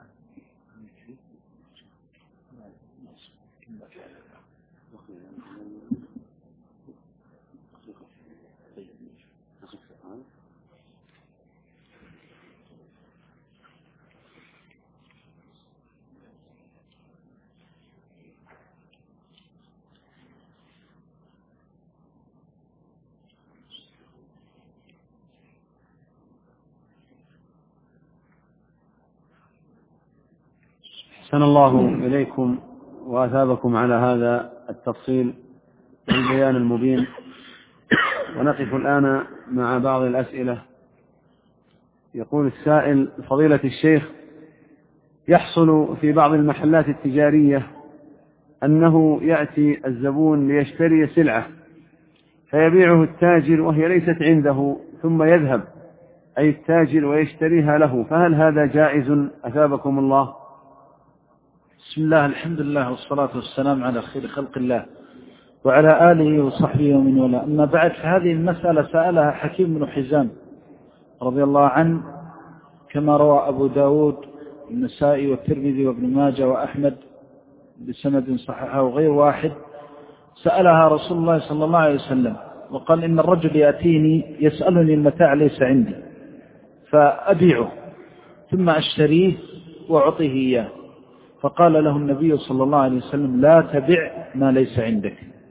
أحسن الله إليكم وأثابكم على هذا التفصيل والبيان المبين. ونقف الآن مع بعض الأسئلة. يقول السائل: فضيلة الشيخ، يحصل في بعض المحلات التجارية أنه يأتي الزبون ليشتري سلعة فيبيعه التاجر وهي ليست عنده، ثم يذهب أي التاجر ويشتريها له، فهل هذا جائز أثابكم الله؟ بسم الله، الحمد لله والصلاة والسلام على خير خلق الله وعلى آله وصحبه ومن والاه. أما بعد، فهذه المسألة سألها حكيم بن حزام رضي الله عنه، كما روى أبو داود والنسائي والترمذي وابن ماجه وأحمد بسند صححه وغير واحد. سألها رسول الله صلى الله عليه وسلم وقال: إن الرجل يأتيني يسألني المتاع ليس عندي فأبيعه، ثم أشتريه وأعطيه إياه. فقال له النبي صلى الله عليه وسلم لا تبع ما ليس عندك.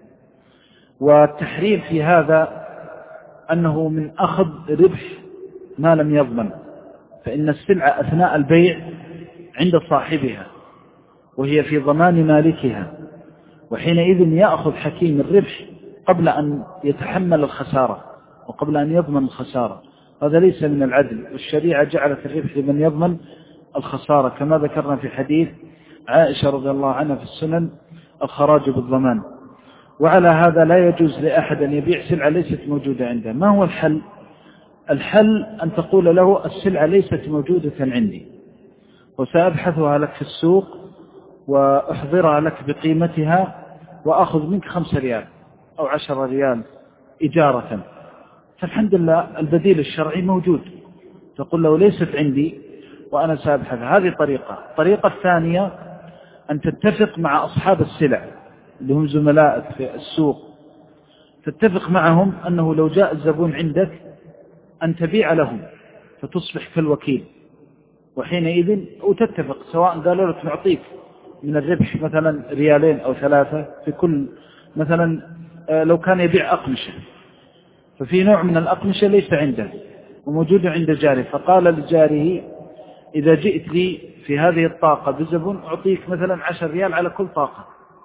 والتحريم في هذا أنه من أخذ ربح ما لم يضمن، فإن السلعة أثناء البيع عند صاحبها وهي في ضمان مالكها، وحينئذ يأخذ حكيم الربح قبل أن يتحمل الخسارة وقبل أن يضمن الخسارة. هذا ليس من العدل، والشريعة جعلت الربح لمن يضمن الخسارة، كما ذكرنا في حديث عائشة رضي الله عنها في السنن الخراج بالضمان. وعلى هذا لا يجوز لأحد أن يبيع سلعة ليست موجودة عنده. ما هو الحل؟ الحل أن تقول له السلعة ليست موجودة عندي وسأبحثها لك في السوق وأحضرها لك بقيمتها وأخذ منك خمسة ريال أو عشرة ريال إجارة. فالحمد لله البديل الشرعي موجود، تقول له ليست عندي وأنا سأبحث. هذه طريقة. الطريقة الثانية أن تتفق مع أصحاب السلع اللي هم زملائك في السوق، تتفق معهم أنه لو جاء الزبون عندك أن تبيع لهم فتصبح كالوكيل، وحينئذ وتتفق سواء قالوا لك نعطيك من الربح مثلا ريالين أو ثلاثة في كل، مثلا لو كان يبيع أقمشة ففي نوع من الأقمشة ليس عنده وموجود عند جاره، فقال لجاره إذا جئت لي في هذه الطاقة بزبون أعطيك مثلا عشر ريال على كل طاقة.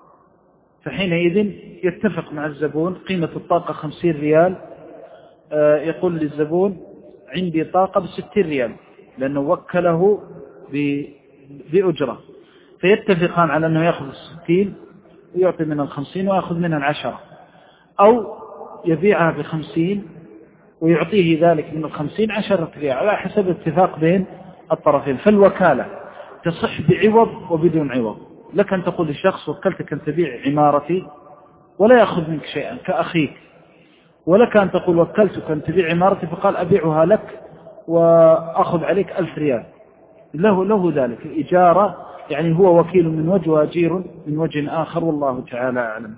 فحينئذ يتفق مع الزبون قيمة الطاقة خمسين ريال، يقول للزبون عندي طاقة بستين ريال لأنه وكله بأجرة، فيتفقان على أنه يأخذ الستين ويعطي من الخمسين ويأخذ منها العشرة، أو يبيعها بخمسين ويعطيه ذلك من الخمسين عشرة ريال على حسب اتفاق بين الطرفين. فالوكالة تصح بعوض وبدون عوض. لك أن تقول للشخص وكلتك أن تبيع عمارتي ولا يأخذ منك شيئا كأخيك، ولك أن تقول وكلتك أن تبيع عمارتي فقال أبيعها لك وأخذ عليك ألف ريال، له له ذلك الإجارة، يعني هو وكيل من وجه وأجير من وجه آخر، والله تعالى أعلم.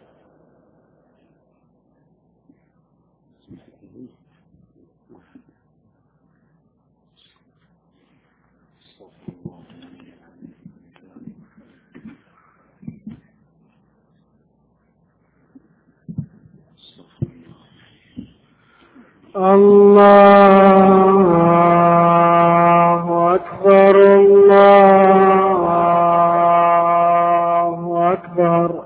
الله أكبر الله أكبر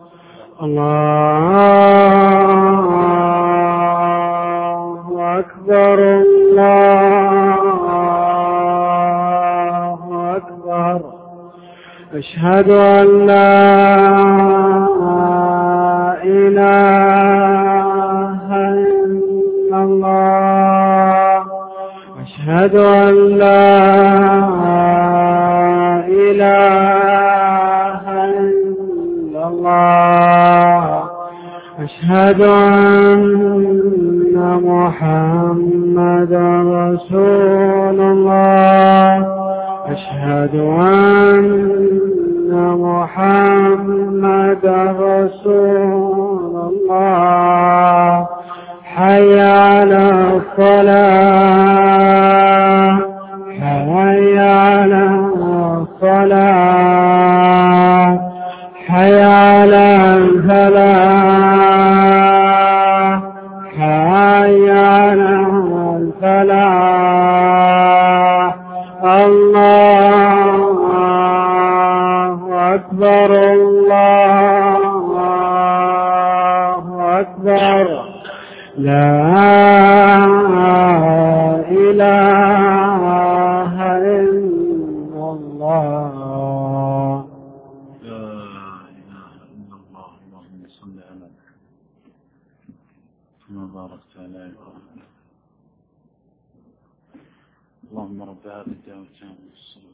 الله أكبر الله أكبر. أشهد أن لا إله إلا الله، أشهد أن لا إله إلا الله، أشهد أن محمدا رسول الله، أشهد أن محمدا رسول الله. حي على الصلاة، حي على الصلاة، حي على الفلاح، حي على الفلاح. الله أكبر الله أكبر. لا إله إلا الله. لا إله إلا الله. اللهم صل على كما باركت على إبراهيم. اللهم رب هذه الدعوة والصلاة.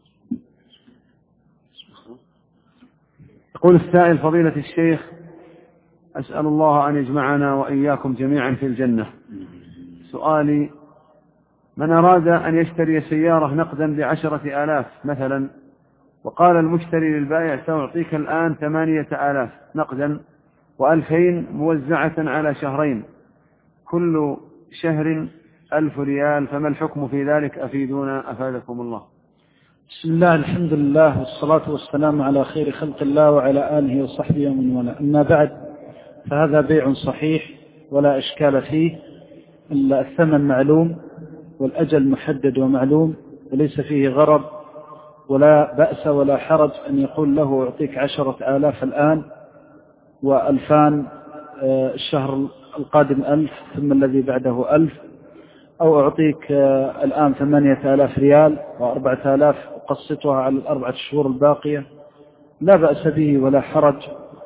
يقول السائل فضيلة الشيخ أسأل الله أن يجمعنا وإياكم جميعا في الجنة. سؤالي: من أراد أن يشتري سيارة نقدا بعشرة آلاف مثلا، وقال المشتري للبائع سأعطيك الآن ثمانية آلاف نقدا وألفين موزعة على شهرين، كل شهر ألف ريال، فما الحكم في ذلك؟ أفيدونا أفادكم الله. بسم الله، الحمد لله، والصلاة والسلام على خير خلق الله وعلى آله وصحبه ومن والاه. أما بعد، فهذا بيع صحيح ولا إشكال فيه، الثمن معلوم والأجل محدد ومعلوم، وليس فيه غرض ولا بأس ولا حرج أن يقول له أعطيك عشرة آلاف الآن وألفان الشهر القادم ألف ثم الذي بعده ألف، أو أعطيك الآن ثمانية آلاف ريال وأربعة آلاف أقسطها على الأربعة شهور الباقية. لا بأس به ولا حرج،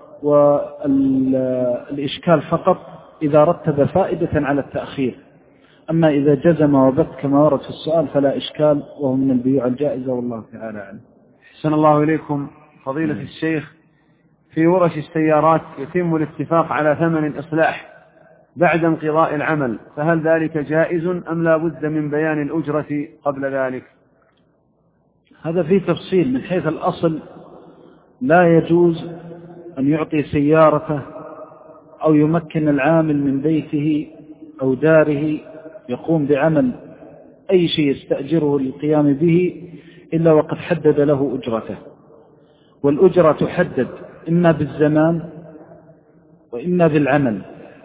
والإشكال فقط إذا رتب فائدة على التأخير. أما إذا جزم وبت كما ورد في السؤال فلا إشكال، وهو من البيوع الجائزة، والله تعالى أعلم. أحسن الله إليكم فضيلة الشيخ. في ورش السيارات يتم الاتفاق على ثمن الإصلاح بعد انقضاء العمل، فهل ذلك جائز أم لا بد من بيان الأجرة قبل ذلك؟ هذا فيه تفصيل. من حيث الأصل لا يجوز أن يعطي سيارته أو يمكن العامل من بيته أو داره يقوم بعمل أي شيء يستأجره للقيام به إلا وقد حدد له أجرته، والأجرة تحدد إما بالزمان وإما بالعمل.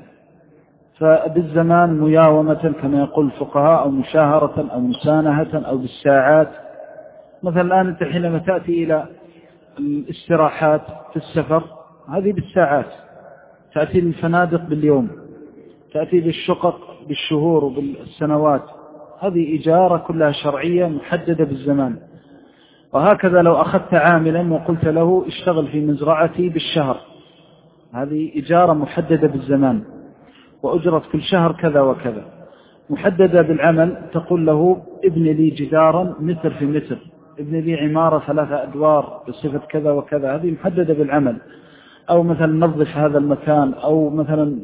فبالزمان مياومة كما يقول الفقهاء، أو مشاهرة أو مسانهة، أو بالساعات. مثلا الآن أنت حينما تأتي إلى الاستراحات في السفر هذه بالساعات، تأتي للفنادق باليوم، تأتي للشقق بالشهور وبالسنوات، هذه إجارة كلها شرعية محددة بالزمان. وهكذا لو أخذت عاملا وقلت له اشتغل في مزرعتي بالشهر، هذه إجارة محددة بالزمان، وأجرة كل شهر كذا وكذا. محددة بالعمل، تقول له ابن لي جدارا متر في متر، ابن لي عمارة ثلاثة أدوار بصفة كذا وكذا، هذه محددة بالعمل. أو مثلا نظف هذا المكان، أو مثلا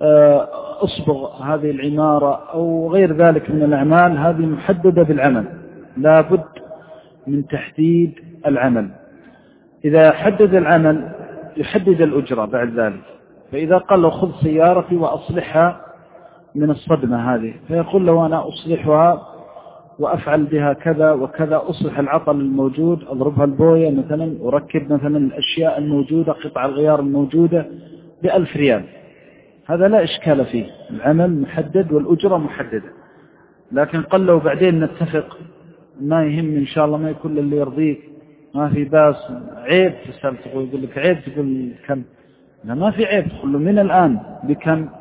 أصبغ هذه العمارة، أو غير ذلك من الأعمال، هذه محددة بالعمل، لا بد من تحديد العمل. إذا حدد العمل يحدد الأجرة بعد ذلك. فإذا قال له خذ سيارتي وأصلحها من الصدمة هذه، فيقول له أنا أصلحها وأفعل بها كذا وكذا، أصلح العطل الموجود، أضربها البوية مثلا، أركب مثلا الأشياء الموجودة، قطع الغيار الموجودة، بألف ريال. هذا لا إشكال فيه، العمل محدد والأجرة محددة. لكن قال له بعدين نتفق، ما يهم إن شاء الله، ما يكون اللي يرضيك، ما في باس، عيب تسأل تقول يقول لك عيب تقول كم، لا ما في عيب، تقول له من الآن بكم،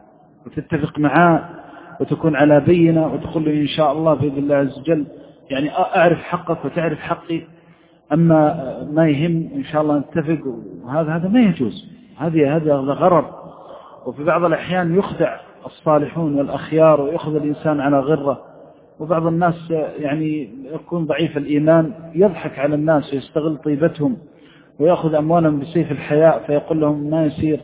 وتتفق معاه وتكون على بينة، وتقول له إن شاء الله بإذن الله عز وجل يعني أعرف حقك وتعرف حقي، أما ما يهم إن شاء الله نتفق. وهذا هذا ما يجوز، هذه هذا غرر. وفي بعض الأحيان يخدع الصالحون والأخيار ويأخذ الإنسان على غرة. وبعض الناس يعني يكون ضعيف الإيمان، يضحك على الناس ويستغل طيبتهم ويأخذ أموالهم بسيف الحياء، فيقول لهم ما يصير،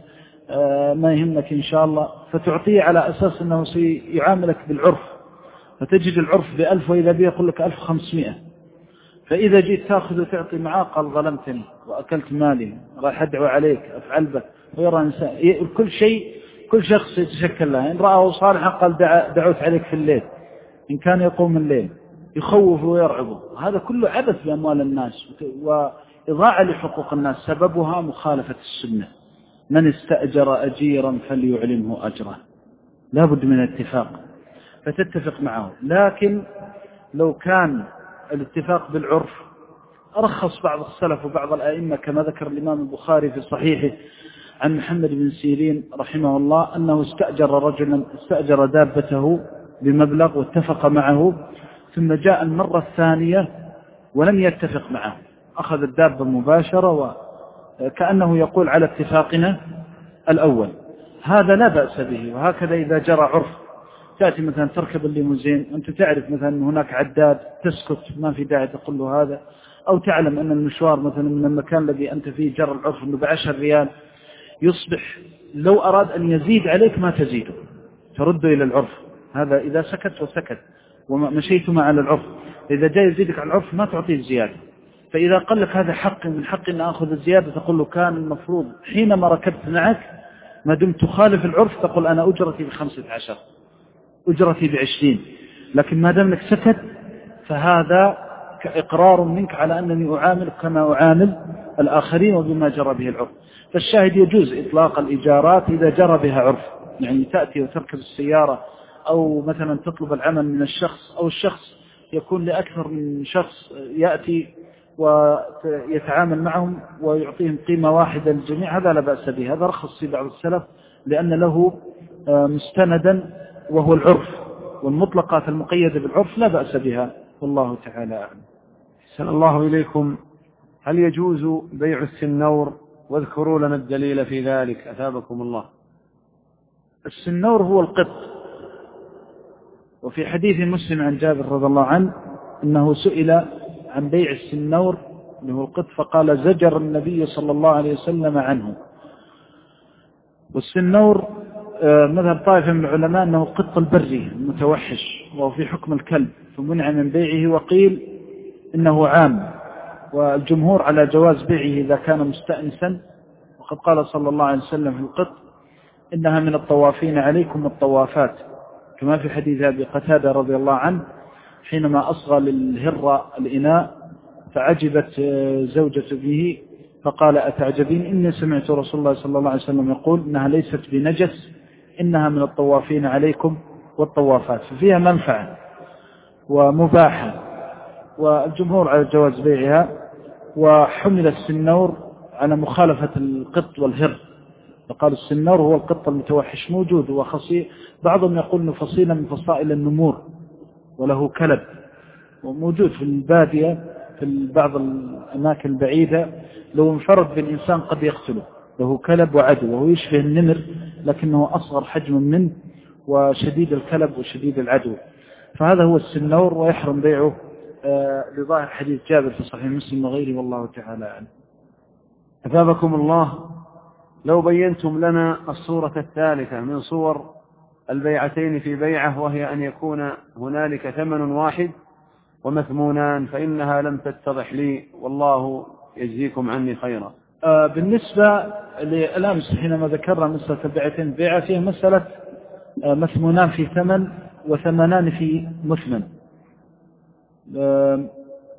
ما يهمك إن شاء الله، فتعطيه على أساس أنه سيعاملك بالعرف، فتجد العرف بألف وإذا بيه يقول لك ألف وخمسمائة. فإذا جيت تأخذ وتعطي معاه قال ظلمتني وأكلت مالي، راح أدعو عليك أفعل به. ويرى إنسان كل شيء، كل شخص يتشكل له، إن رأه صالحا قال دعوت عليك في الليل، إن كان يقوم الليل، يخوف ويرعبه. هذا كله عبث بأموال الناس وإضاعة لحقوق الناس، سببها مخالفة السنة. من استأجر أجيرا فليعلمه أجره، لا بد من الاتفاق، فتتفق معه. لكن لو كان الاتفاق بالعرف، أرخص بعض السلف وبعض الأئمة كما ذكر الإمام البخاري في صحيحه عن محمد بن سيرين رحمه الله أنه استأجر رجلا، استأجر دابته بمبلغ واتفق معه، ثم جاء المرة الثانية ولم يتفق معه، أخذ الدابة مباشرة وكأنه يقول على اتفاقنا الأول. هذا لا بأس به. وهكذا إذا جرى عرف، تأتي مثلا تركب الليموزين، أنت تعرف مثلا هناك عداد، تسكت، ما في داعي تقول له هذا، أو تعلم أن المشوار مثلا من المكان الذي أنت فيه جرى العرف أنه بعشر ريال، يصبح لو أراد أن يزيد عليك ما تزيده، ترده إلى العرف. هذا إذا سكت وسكت ومشيتما على العرف. إذا جاء يزيدك على العرف ما تعطيه الزيادة. فإذا قال لك هذا حق من حق أن أخذ الزيادة، تقول له كان المفروض حينما ركبت معك ما دمت تخالف العرف تقول أنا أجرتي بخمسة عشر، أجرتي بعشرين، لكن ما دام لك سكت فهذا إقرار منك على أنني أعامل كما أعامل الآخرين وبما جرى به العرف. فالشاهد يجوز إطلاق الإجارات إذا جرى بها عرف، يعني تأتي وتركب السيارة أو مثلا تطلب العمل من الشخص، أو الشخص يكون لأكثر من شخص يأتي ويتعامل معهم ويعطيهم قيمة واحدة للجميع، هذا لا بأس به، هذا رخص في بعض السلف لأن له مستندا وهو العرف، والمطلقات المقيدة بالعرف لا بأس بها، والله تعالى أعلم. أحسن الله إليكم. هل يجوز بيع السنور؟ واذكروا لنا الدليل في ذلك أثابكم الله. السنور هو القط، وفي حديث مسلم عن جابر رضي الله عنه أنه سئل عن بيع السنور اللي هو القط فقال زجر النبي صلى الله عليه وسلم عنه. والسنور مذهب طائفة من العلماء أنه القط البري المتوحش وهو في حكم الكلب فمنع من بيعه، وقيل إنه عام، والجمهور على جواز بيعه إذا كان مستأنسا، وقد قال صلى الله عليه وسلم في القط إنها من الطوافين عليكم الطوافات، كما في حديث أبي قتادة رضي الله عنه حينما أصغى للهرة الإناء فعجبت زوجة به فقال أتعجبين إني سمعت رسول الله صلى الله عليه وسلم يقول إنها ليست بنجس إنها من الطوافين عليكم والطوافات، ففيها منفعة ومباحة، والجمهور على جواز بيعها. وحمل السنور على مخالفة القط والهر، فقال السنور هو القط المتوحش موجود وخصي، بعضهم يقول أنه فصيلة من فصائل النمور وله كلب وموجود في البادية في بعض الأماكن البعيدة، لو انفرد بالإنسان قد يقتله، له كلب وعدو وهو يشبه النمر لكنه أصغر حجما منه وشديد الكلب وشديد العدو، فهذا هو السنور ويحرم بيعه آه لظاهر حديث جابر في صحيح مسلم وغيره، والله تعالى عنه. أثابكم الله. لو بينتم لنا الصورة الثالثة من صور البيعتين في بيعة، وهي أن يكون هنالك ثمن واحد ومثمونان، فإنها لم تتضح لي، والله يجزيكم عني خيرا. آه بالنسبة للأمس حينما ذكرنا مسألة البيعتين بيعة فيها مسألة آه مثمونان في ثمن وثمنان في مثمن. آه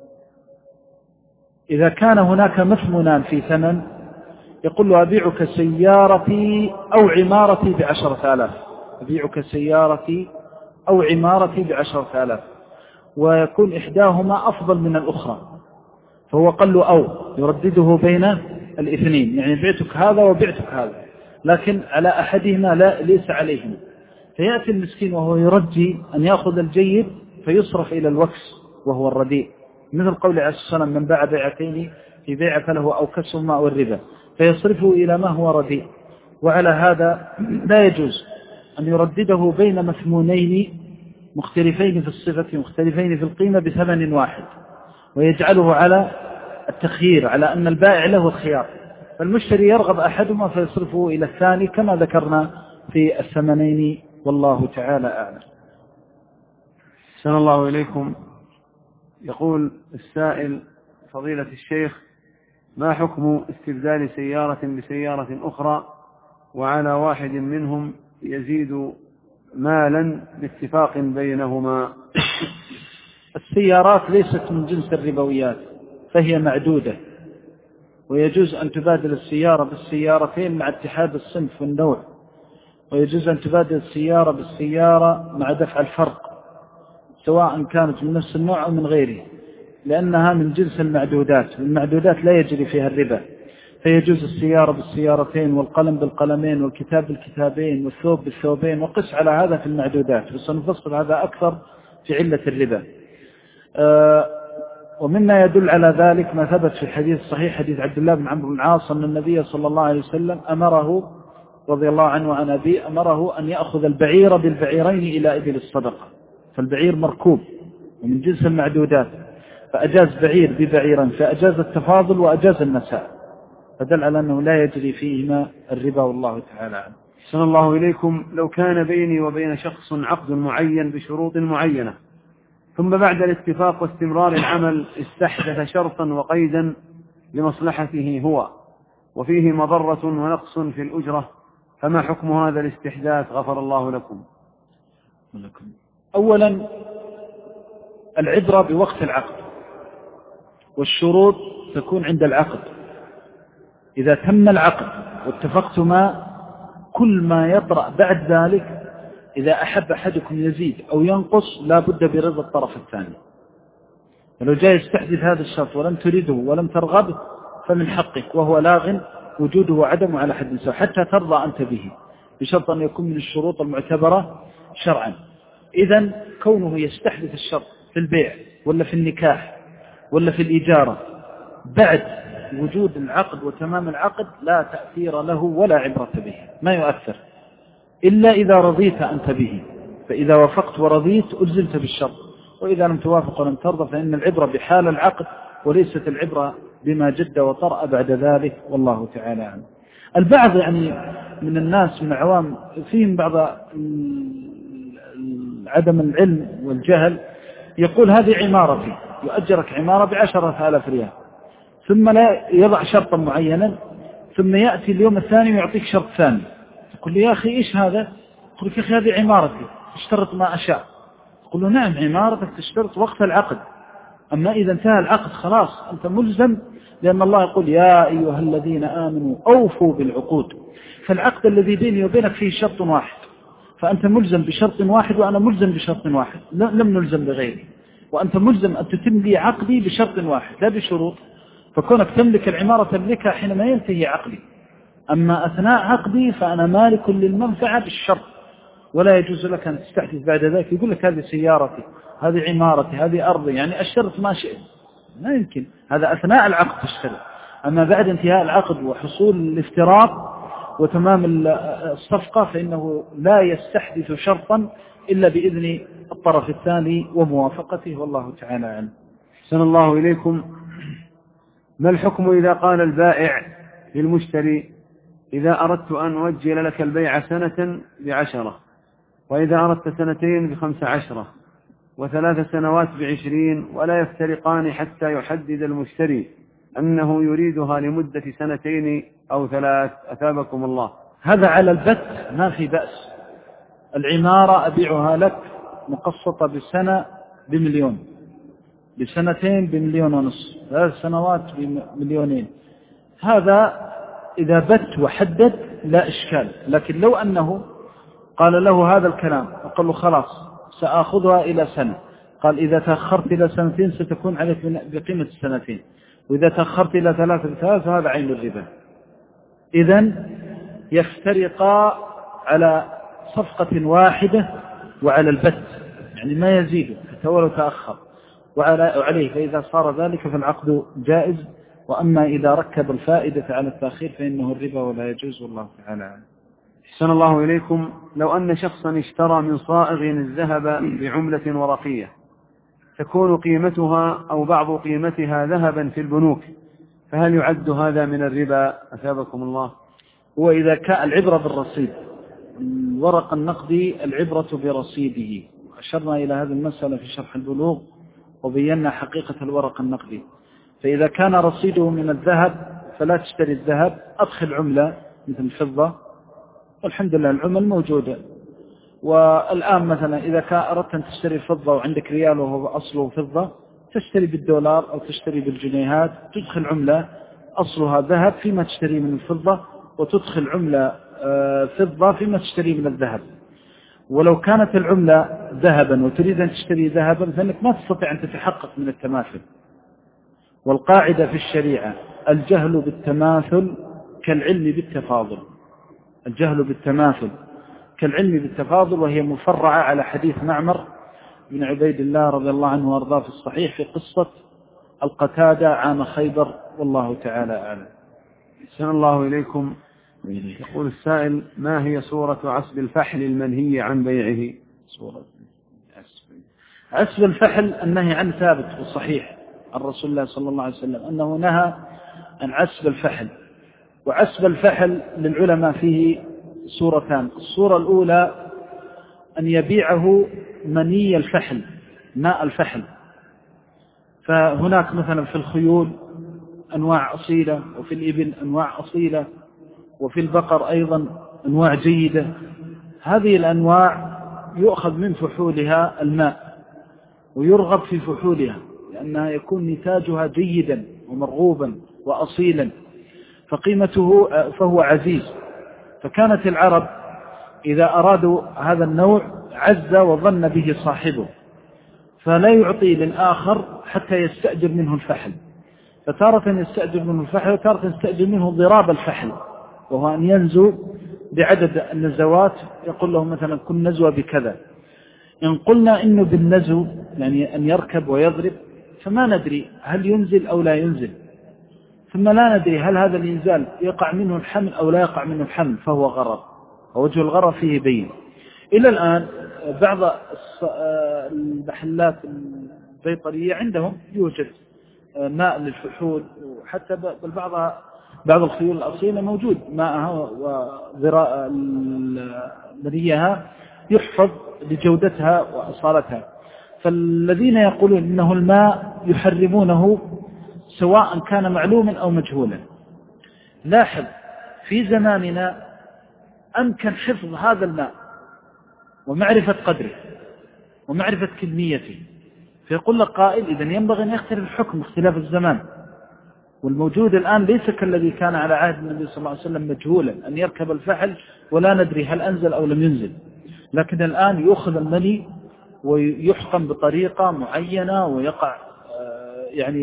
إذا كان هناك مثمونان في ثمن يقول له أبيعك سيارتي أو عمارتي بعشرة آلاف، أبيعك سيارتي أو عمارتي بعشرة آلاف، ويكون إحداهما أفضل من الأخرى، فهو قال له أو يردده بين الاثنين، يعني بعتك هذا وبعتك هذا، لكن على أحدهما لا ليس عليهما، فيأتي المسكين وهو يرجي أن يأخذ الجيد فيصرف إلى الوكس وهو الرديء، مثل قول عليه الصلاة والسلام من باع بيعتين في بيع فله أو كسهما أو الربا، فيصرفه إلى ما هو رديء. وعلى هذا لا يجوز أن يردده بين مثمونين مختلفين في الصفة مختلفين في القيمة بثمن واحد، ويجعله على التخيير على أن البائع له الخيار، فالمشتري يرغب أحدهما فيصرفه إلى الثاني كما ذكرنا في الثمنين، والله تعالى أعلم. أحسن الله إليكم. يقول السائل فضيلة الشيخ: ما حكم استبدال سيارة بسيارة أخرى وعلى واحد منهم يزيد مالا باتفاق بينهما؟ السيارات ليست من جنس الربويات فهي معدودة، ويجوز أن تبادل السيارة بالسيارتين مع اتحاد الصنف والنوع، ويجوز أن تبادل السيارة بالسيارة مع دفع الفرق سواء كانت من نفس النوع أو من غيره، لأنها من جنس المعدودات، والمعدودات لا يجري فيها الربا، فيجوز السيارة بالسيارتين والقلم بالقلمين والكتاب بالكتابين والثوب بالثوبين، وقس على هذا في المعدودات، وسنفصل هذا أكثر في علة الربا. أه ومما يدل على ذلك ما ثبت في الحديث الصحيح حديث عبد الله بن عمرو بن العاص أن النبي صلى الله عليه وسلم أمره رضي الله عنه وعن أبيه أمره أن يأخذ البعير بالبعيرين إلى إبل الصدقة، فالبعير مركوب ومن جنس المعدودات، فأجاز بعير ببعيرا، فأجاز التفاضل وأجاز النساء، فدل على أنه لا يجري فيهما الربا، والله تعالى عنه. أحسن الله إليكم. لو كان بيني وبين شخص عقد معين بشروط معينة، ثم بعد الاتفاق واستمرار العمل استحدث شرطا وقيدا لمصلحته هو وفيه مضرة ونقص في الأجرة، فما حكم هذا الاستحداث غفر الله لكم؟ أولا العبرة بوقت العقد، والشروط تكون عند العقد. إذا تم العقد واتفقتما كل ما يطرأ بعد ذلك إذا أحب أحدكم يزيد أو ينقص لا بد برضا الطرف الثاني. فلو جاء يستحدث هذا الشرط ولم تريده ولم ترغبه فمن حقك، وهو لاغ وجوده وعدمه على حد سواء حتى ترضى أنت به، بشرط أن يكون من الشروط المعتبرة شرعا. إذن كونه يستحدث الشرط في البيع ولا في النكاح ولا في الإجارة بعد وجود العقد وتمام العقد لا تأثير له ولا عبرة به، ما يؤثر إلا إذا رضيت أنت به، فإذا وافقت ورضيت ألزمت بالشرط، وإذا لم توافق ولم ترضى فإن العبرة بحال العقد وليست العبرة بما جد وطرأ بعد ذلك، والله تعالى عنه. البعض يعني من الناس من العوام فيهم بعض عدم العلم والجهل يقول هذه عمارتي، يؤجرك عمارة بعشرة آلاف ريال، ثم لا يضع شرطا معينا، ثم يأتي اليوم الثاني ويعطيك شرط ثاني، تقول لي يا أخي إيش هذا؟ تقول لك يا أخي هذه عمارتي تشترط ما أشاء. تقول له نعم عمارتك تشترط وقت العقد، أما إذا انتهى العقد خلاص أنت ملزم، لأن الله يقول يا أيها الذين آمنوا أوفوا بالعقود. فالعقد الذي بيني وبينك فيه شرط واحد، فأنت ملزم بشرط واحد وأنا ملزم بشرط واحد، لم نلزم بغيره، وأنت ملزم أن تتم لي عقدي بشرط واحد لا بشروط. فكونك تملك العمارة تملكها حينما ينتهي عقدي، أما أثناء عقدي فأنا مالك للمنفعة بالشرط، ولا يجوز لك أن تستحدث بعد ذلك يقول لك هذه سيارتي هذه عمارتي هذه أرضي، يعني الشرط ما شئت، ما يمكن. هذا أثناء العقد تشترط، أما بعد انتهاء العقد وحصول الافتراق وتمام الصفقة فإنه لا يستحدث شرطا إلا بإذن الطرف الثاني وموافقته، والله تعالى عنه. أحسن الله إليكم. ما الحكم إذا قال البائع للمشتري إذا أردت أن أؤجل لك البيع سنة بعشرة، وإذا أردت سنتين بخمس عشرة، وثلاث سنوات بعشرين، ولا يفترقان حتى يحدد المشتري أنه يريدها لمدة سنتين أو ثلاث، أثابكم الله؟ هذا على البت ما في بأس. العمارة أبيعها لك مقسطة بسنة بمليون، بسنتين بمليون ونصف، ثلاث سنوات بمليونين، هذا إذا بت وحدد لا إشكال. لكن لو أنه قال له هذا الكلام وقال له خلاص سأخذها إلى سنة، قال إذا تأخرت إلى سنتين ستكون عليك بقيمة السنتين، وإذا تأخرت إلى ثلاثة بثلاث هذا عين الربا. إذن يفترقا على صفقة واحدة وعلى البت، يعني ما يزيد حتى ولو تأخر وعليه، فإذا صار ذلك فالعقد جائز، وأما إذا ركب الفائدة على التأخير فإنه الربا ولا يجوز، والله تعالى عنه. أحسن الله إليكم. لو أن شخصا اشترى من صائغ الذهب بعملة ورقية تكون قيمتها أو بعض قيمتها ذهبا في البنوك، فهل يعد هذا من الربا؟ أثابكم الله. وإذا كان العبرة بالرصيد، الورق النقدي العبرة برصيده، أشرنا إلى هذه المسألة في شرح البلوغ وبينا حقيقة الورق النقدي. فإذا كان رصيده من الذهب فلا تشتري الذهب، أدخل عملة مثل الفضة، والحمد لله العمل موجودة. والآن مثلا إذا أردت أن تشتري فضة وعندك ريال وهو أصله فضة، تشتري بالدولار أو تشتري بالجنيهات، تدخل عملة أصلها ذهب فيما تشتري من الفضة، وتدخل عملة فضة فيما تشتري من الذهب. ولو كانت العملة ذهبا وتريد أن تشتري ذهبا فإنك ما تستطيع أن تتحقق من التماثل. والقاعدة في الشريعة الجهل بالتماثل كالعلم بالتفاضل، الجهل بالتماثل كالعلم بالتفاضل، وهي مفرعة على حديث معمر بن عبيد الله رضي الله عنه وارضاه في الصحيح في قصة القتادة عام خيبر، والله تعالى أعلم. أحسن الله إليكم. يقول السائل: ما هي صورة عسب الفحل المنهي عن بيعه؟ صورة عسب الفحل النهي عن ثابت وصحيح عن رسول الله صلى الله عليه وسلم أنه نهى عن عسب الفحل. وعسب الفحل للعلماء فيه صورتان: الصورة الأولى أن يبيعه مني الفحل، ماء الفحل، فهناك مثلا في الخيول أنواع أصيلة، وفي الإبل أنواع أصيلة، وفي البقر أيضا أنواع جيدة. هذه الأنواع يؤخذ من فحولها الماء ويرغب في فحولها لأنها يكون نتاجها جيدا ومرغوبا وأصيلا فقيمته فهو عزيز. فكانت العرب إذا أرادوا هذا النوع عز وظن به صاحبه فلا يعطي للآخر حتى يستأجر منه الفحل، فتارة يستأجر منه الفحل وتارة يستأجر منه ضراب الفحل، وهو أن ينزو بعدد النزوات، يقول له مثلا كن نزوة بكذا. إن قلنا إنه بالنزو يعني أن يركب ويضرب فما ندري هل ينزل أو لا ينزل، ثم لا ندري هل هذا الإنزال يقع منه الحمل أو لا يقع منه الحمل، فهو غرر، ووجه الغرر فيه بين. إلى الآن بعض المحلات البيطرية عندهم يوجد ماء للفحول، وحتى بالبعض بعض الخيول الأصيلة موجود ماءها وذريها يحفظ لجودتها وأصالتها. فالذين يقولون إنه الماء يحرمونه سواء كان معلوما أو مجهولا. لاحظ في زماننا أمكن حفظ هذا الماء ومعرفة قدره ومعرفة كميته، فيقول لك قائل إذن ينبغي أن يختلف الحكم اختلاف الزمان، والموجود الآن ليس كالذي كان على عهد النبي صلى الله عليه وسلم مجهولا أن يركب الفحل ولا ندري هل أنزل أو لم ينزل، لكن الآن يأخذ المني ويحقن بطريقة معينة ويقع يعني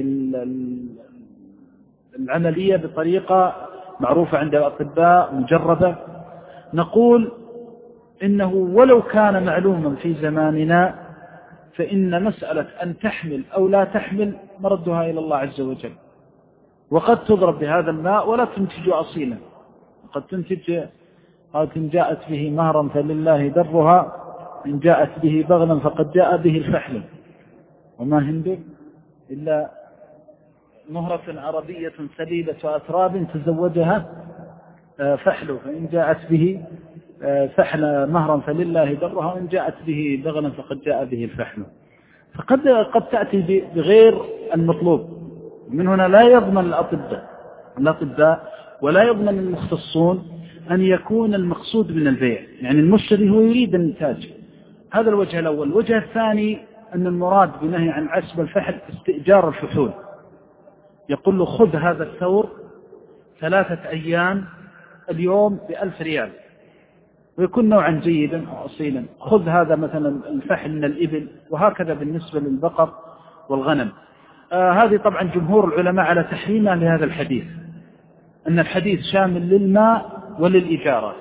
العملية بطريقة معروفة عند الأطباء مجربة. نقول إنه ولو كان معلوما في زماننا فإن مسألة أن تحمل أو لا تحمل مردها إلى الله عز وجل، وقد تضرب بهذا الماء ولا تنتج أصيلا، قد تنتج إن جاءت به مهرا فلله درها، إن جاءت به بغلا فقد جاء به الفحل، وما هند إلا مهرة عربية سليلة أتراب تزوجها فحل، فإن جاءت به فحل مهرا فلله درها، وإن جاءت به بغلا فقد جاء به الفحل. فقد قد تأتي بغير المطلوب. من هنا لا يضمن الأطباء الأطباء ولا يضمن المختصون أن يكون المقصود من البيع، يعني المشتري هو يريد النتاج. هذا الوجه الأول. الوجه الثاني أن المراد بنهي عن عسب الفحل استئجار الفحول، يقول له خذ هذا الثور ثلاثة أيام اليوم بألف ريال، ويكون نوعا جيدا أو أصيلا. خذ هذا مثلا الفحل من الإبل، وهكذا بالنسبة للبقر والغنم. آه هذه طبعا جمهور العلماء على تحريمها لهذا الحديث، أن الحديث شامل للماء وللإجارة.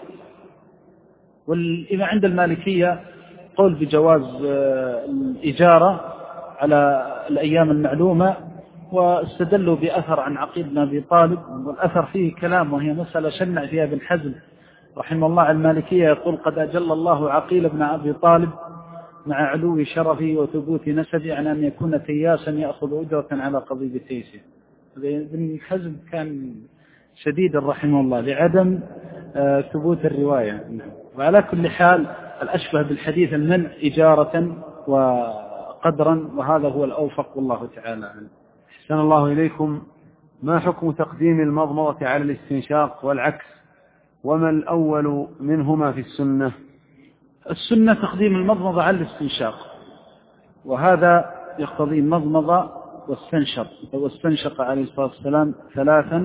والإمام عند المالكية قول بجواز آه الإجارة على الأيام المعلومة، واستدلوا بأثر عن عقيل بن أبي طالب، والأثر فيه كلام وهي مسألة شنع فيها ابن حزم رحمه الله المالكية، يقول قد أجل الله عقيل بن أبي طالب مع علو شرفه وثبوت نسبه عن أن يكون تياسا يأخذ أجرة على قضيب تيسه. ابن حزم كان شديد رحمه الله لعدم آه ثبوت الرواية. وعلى كل حال الأشبه بالحديث المنع إجارة وقدرا، وهذا هو الأوفق والله تعالى عنه. أحسن الله إليكم. ما حكم تقديم المضمضة على الاستنشاق والعكس، وما الأول منهما في السنة؟ السنة تقديم المضمضة على الاستنشاق، وهذا يقتضي المضمضة والسنشق. واستنشق عليه الصلاة والسلام ثلاثا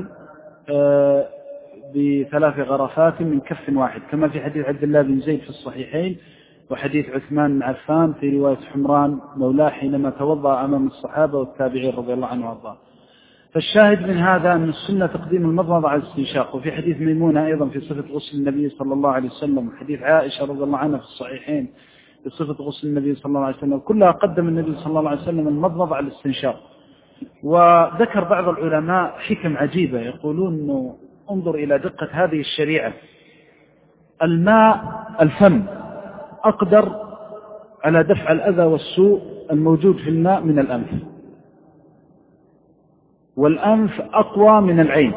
بثلاث غرفات من كف واحد، كما في حديث عبد الله بن زيد في الصحيحين، وحديث عثمان بن عفان في رواية حمران مولاه حينما توضأ أمام الصحابة والتابعين رضي الله عنه وارضاه. فالشاهد من هذا أن السنة تقديم المضمضة على الاستنشاق. وفي حديث ميمونة أيضا في صفة غسل النبي صلى الله عليه وسلم، وحديث عائشة رضي الله عنها في الصحيحين في صفة غسل النبي صلى الله عليه وسلم، كلها قدم النبي صلى الله عليه وسلم المضمضة على الاستنشاق. وذكر بعض العلماء حكم عجيبة، يقولون إنه انظر إلى دقة هذه الشريعة. الماء الفم أقدر على دفع الأذى والسوء الموجود في الماء من الأنف، والأنف أقوى من العين.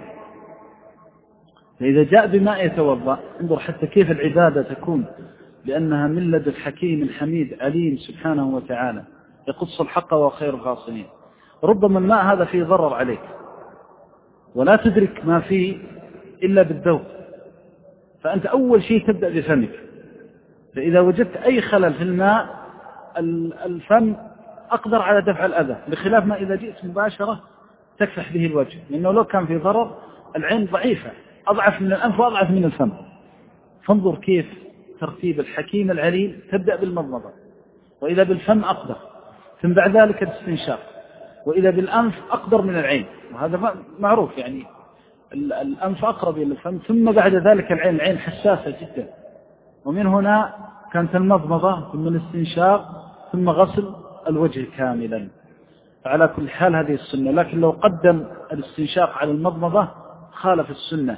فإذا جاء بماء يتوضأ، انظر حتى كيف العبادة تكون، لأنها من لدن حكيم حميد عليم سبحانه وتعالى يقص الحق وخير الغاصنين. ربما الماء هذا فيه ضرر عليك ولا تدرك ما فيه إلا بالذوق، فأنت أول شيء تبدأ بفمك، فإذا وجدت أي خلل في الماء الفم أقدر على دفع الأذى، بخلاف ما إذا جئت مباشرة تكفح به الوجه، لأنه لو كان في ضرر العين ضعيفة أضعف من الأنف وأضعف من الفم. فانظر كيف ترتيب الحكيم العليم، تبدأ بالمضمضة، وإذا بالفم أقدر، ثم بعد ذلك الاستنشاق، وإذا بالأنف أقدر من العين، وهذا معروف يعني الأنف أقرب إلى الفم، ثم بعد ذلك العين. العين حساسة جدا، ومن هنا كانت المضمضة ثم الاستنشاق ثم غسل الوجه كاملا. فعلى كل حال هذه السنة، لكن لو قدم الاستنشاق على المضمضة خالف السنة،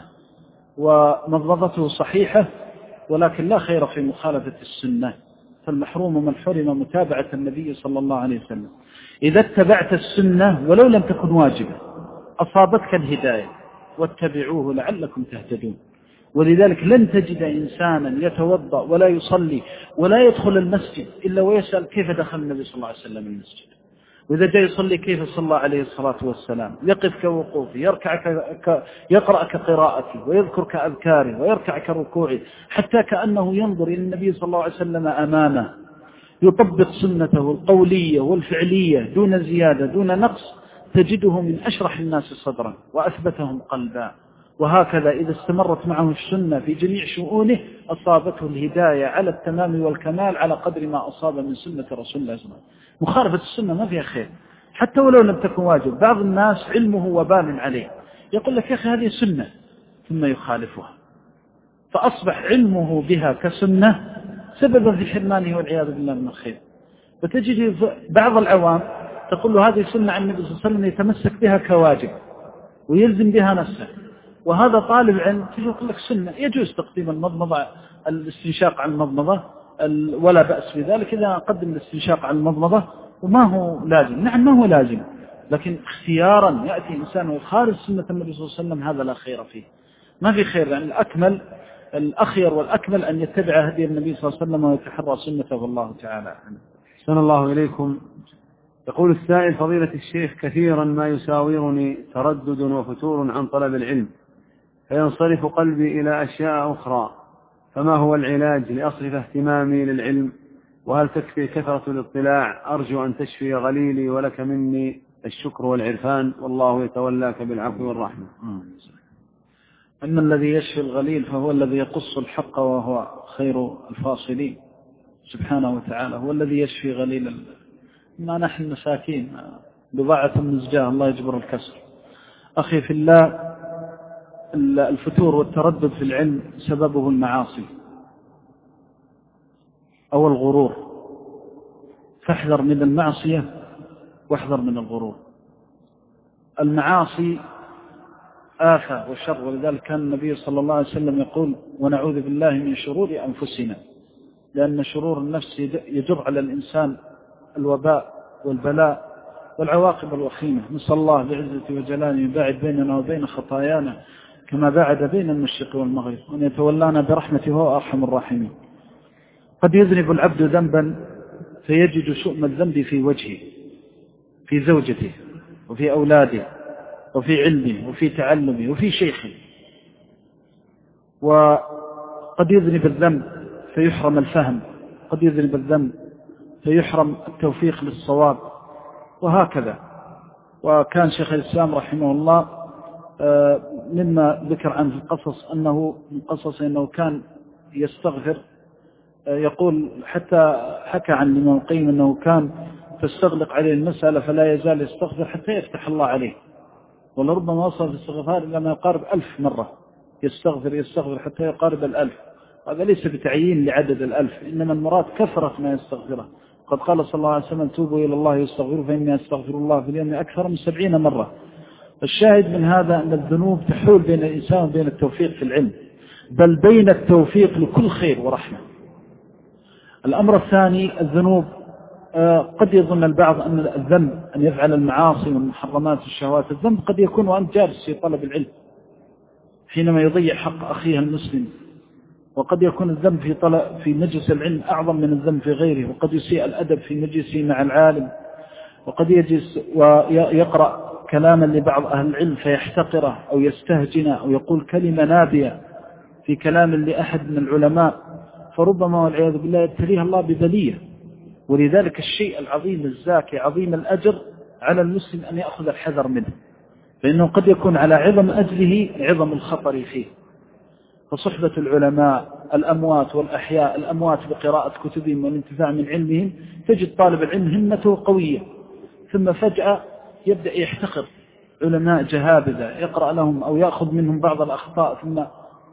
ومضمضته صحيحة ولكن لا خير في مخالفة السنة. فالمحروم من حرم متابعة النبي صلى الله عليه وسلم. إذا اتبعت السنة ولو لم تكن واجبة أصابتك الهداية، واتبعوه لعلكم تهتدون. ولذلك لن تجد إنسانا يتوضأ ولا يصلي ولا يدخل المسجد إلا ويسأل كيف دخل النبي صلى الله عليه وسلم المسجد، وإذا جاء يصلي كيف صلى عليه الصلاة والسلام، يقف كوقوفه، يركع ك... يقرأ كقراءته، ويذكر كأذكاره، ويركع كركوعه، حتى كأنه ينظر إلى النبي صلى الله عليه وسلم أمامه، يطبق سنته القولية والفعلية دون زيادة دون نقص، تجده من أشرح الناس صدرا وأثبتهم قلبا. وهكذا إذا استمرت معه السنة في جميع شؤونه أصابته الهداية على التمام والكمال على قدر ما أصاب من سنة رسول الله صلى الله عليه وسلم. مخالفة السنة ما فيها خير حتى ولو لم تكن واجب. بعض الناس علمه وبال عليه، يقول لك يا أخي هذه سنة ثم يخالفها، فأصبح علمه بها كسنة سببا في حرمانه والعياذ بالله من الخير. وتجد بعض العوام تقول له هذه سنة عن النبي صلى الله عليه وسلم، يتمسك بها كواجب ويلزم بها نفسه، وهذا طالب علم يقول لك سنة يجوز تقديم المضمضة الاستنشاق عن المضمضة ولا بأس بذلك إذا قدم الاستنشاق عن المضمضة، وما هو لازم. نعم ما هو لازم، لكن اختيارا يأتي إنسان ويخالف سنة النبي صلى الله عليه وسلم هذا لا خير فيه، ما في خير. يعني الأكمل الأخير والأكمل أن يتبع هدي النبي صلى الله عليه وسلم ويتحرى سنته والله تعالى. أحسن الله إليكم. يقول السائل فضيلة الشيخ كثيرا ما يساورني تردد وفتور عن طلب العلم، فينصرف قلبي إلى أشياء أخرى، فما هو العلاج لأصرف اهتمامي للعلم؟ وهل تكفي كثرة الاطلاع؟ أرجو أن تشفي غليلي ولك مني الشكر والعرفان، والله يتولاك بالعفو والرحمة. أما الذي يشفي الغليل فهو الذي يقص الحق وهو خير الفاصلين سبحانه وتعالى، هو الذي يشفي غليل. ما نحن مساكين بضاعة مزجاة، الله يجبر الكسر. أخي في الله، الفتور والتردد في العلم سببه المعاصي أو الغرور، فاحذر من المعصية واحذر من الغرور. المعاصي آفة وشر، ولذلك كان النبي صلى الله عليه وسلم يقول ونعوذ بالله من شرور أنفسنا، لأن شرور النفس يجر على الإنسان الوباء والبلاء والعواقب الوخيمة. نسأل الله بعزة وجلاله يباعد بيننا وبين خطايانا كما باعد بين المشرق والمغرب، وأن يتولانا برحمته هو أرحم الراحمين. قد يذنب العبد ذنبا فيجد شؤم الذنب في وجهه، في زوجته، وفي أولاده، وفي علمه، وفي تعلمه، وفي شيخه. وقد يذنب الذنب فيحرم الفهم، قد يذنب الذنب فيحرم التوفيق للصواب، وهكذا. وكان شيخ الإسلام رحمه الله مما ذكر عنه في القصص أنه من قصص أنه كان يستغفر، يقول حتى حكى عن الإمام القيم أنه كان تستغلق عليه المسألة فلا يزال يستغفر حتى يفتح الله عليه، ولربما وصل في الاستغفار إلى ما يقارب ألف مرة، يستغفر يستغفر حتى يقارب الألف. هذا ليس بتعيين لعدد الألف، إنما المراد كثرة ما يستغفره. قد قال صلى الله عليه وسلم توبوا إلى الله يستغفروا فإني أستغفر الله في اليوم أكثر من سبعين مرة. الشاهد من هذا أن الذنوب تحول بين الإنسان وبين التوفيق في العلم، بل بين التوفيق لكل خير ورحمة. الأمر الثاني الذنوب، قد يظن البعض أن الذنب أن يفعل المعاصي والمحرمات والشهوات، الذنب قد يكون وأنت جالس في طلب العلم حينما يضيع حق أخيه المسلم، وقد يكون الذنب في طلب في مجلس العلم أعظم من الذنب في غيره، وقد يسيء الأدب في مجلسه مع العالم، وقد يجلس ويقرأ كلاما لبعض أهل العلم فيحتقره أو يستهجنه أو يقول كلمة نابية في كلام لأحد من العلماء فربما والعياذ بالله يبتليها الله ببلية. ولذلك الشيء العظيم الزاكي عظيم الأجر على المسلم أن يأخذ الحذر منه، فإنه قد يكون على عظم أجله عظم الخطر فيه. فصحبة العلماء الأموات والأحياء، الأموات بقراءة كتبهم والانتفاع من علمهم، تجد طالب العلم همته قوية، ثم فجأة يبدأ يحتقر علماء جهابذة يقرأ لهم أو يأخذ منهم بعض الأخطاء ثم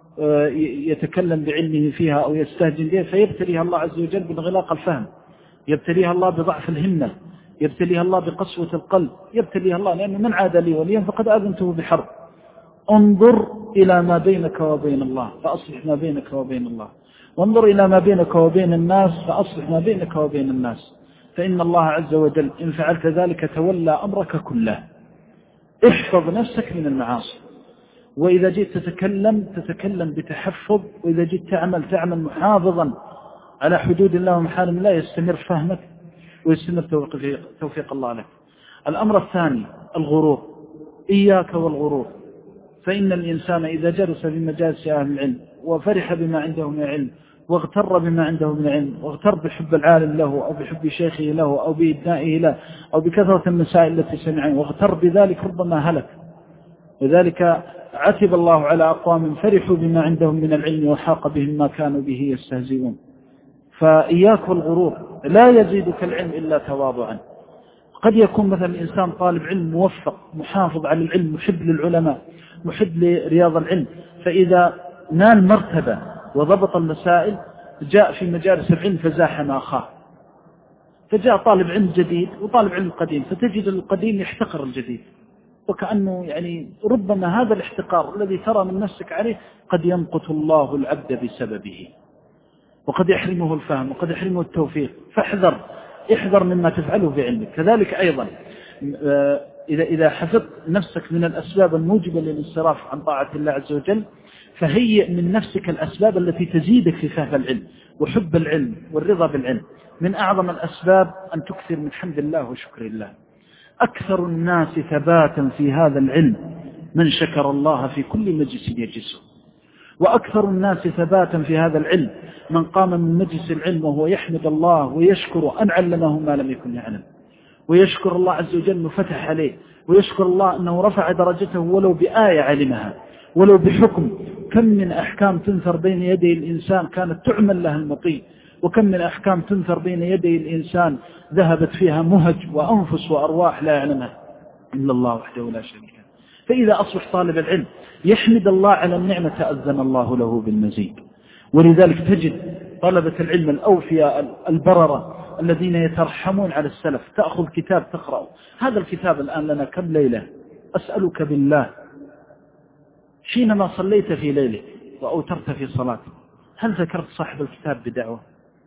يتكلم بعلمه فيها أو يستهجن بها، فيبتليها الله عز وجل بانغلاق الفهم، يبتليها الله بضعف الهمة، يبتليها الله بقسوة القلب، يبتليها الله لأنه من عاد لي وليا فقد آذنته بحرب. انظر إلى ما بينك وبين الله فأصلح ما بينك وبين الله، وانظر إلى ما بينك وبين الناس فأصلح ما بينك وبين الناس، فإن الله عز وجل إن فعلت ذلك تولى أمرك كله. احفظ نفسك من المعاصي، وإذا جئت تتكلم تتكلم بتحفظ، وإذا جئت تعمل تعمل محافظا على حدود الله ومحارم الله، يستمر فهمك ويستمر توفيق, توفيق الله لك. الأمر الثاني الغرور، إياك والغرور، فإن الإنسان إذا جلس في مجالس أهل العلم وفرح بما عنده من العلم واغتر بما عنده من العلم واغتر بحب العالم له أو بحب شيخه له أو بإدنائه له أو بكثرة المسائل التي سمعه واغتر بذلك ربما هلك. لذلك عتب الله على أقوام فرحوا بما عندهم من العلم وحاق بهم ما كانوا به يستهزئون. فإياك والغرور، لا يزيدك العلم إلا تواضعا. قد يكون مثلا الإنسان طالب علم موفق محافظ على العلم محب للعلماء محب لرياض العلم، فإذا نال مرتبة وضبط المسائل جاء في مجالس العلم فزاحم أخاه، فجاء طالب علم جديد وطالب علم قديم، فتجد القديم يحتقر الجديد، وكأنه يعني ربما هذا الاحتقار الذي ترى من نفسك عليه قد يمقت الله العبد بسببه، وقد يحرمه الفهم وقد يحرمه التوفيق. فاحذر احذر مما تفعله بعلمك. كذلك أيضا إذا إذا حفظت نفسك من الأسباب الموجبة للانصراف عن طاعة الله عز وجل، فهيئ من نفسك الأسباب التي تزيدك في فهم العلم وحب العلم والرضا بالعلم. من أعظم الأسباب أن تكثر من حمد الله وشكر الله. أكثر الناس ثباتا في هذا العلم من شكر الله في كل مجلس يجلسه، وأكثر الناس ثباتا في هذا العلم من قام من مجلس العلم وهو يحمد الله ويشكر أن علمه ما لم يكن يعلم، ويشكر الله عز وجل أنه فتح عليه، ويشكر الله أنه رفع درجته ولو بآية علمها ولو بحكم. كم من أحكام تنثر بين يدي الإنسان كانت تعمل لها المطيع، وكم من أحكام تنثر بين يدي الإنسان ذهبت فيها مهج وأنفس وأرواح لا يعلمها إلا الله وحده لا شريك له. فإذا أصبح طالب العلم يحمد الله على النعمة أذن الله له بالمزيد. ولذلك تجد طلبة العلم الأوفياء البررة الذين يترحمون على السلف، تأخذ كتاب تقرأ. هذا الكتاب الآن لنا كم ليلة؟ أسألك بالله، حينما صليت في ليلة وأوترت في صلاة هل ذكرت صاحب الكتاب بدعوة؟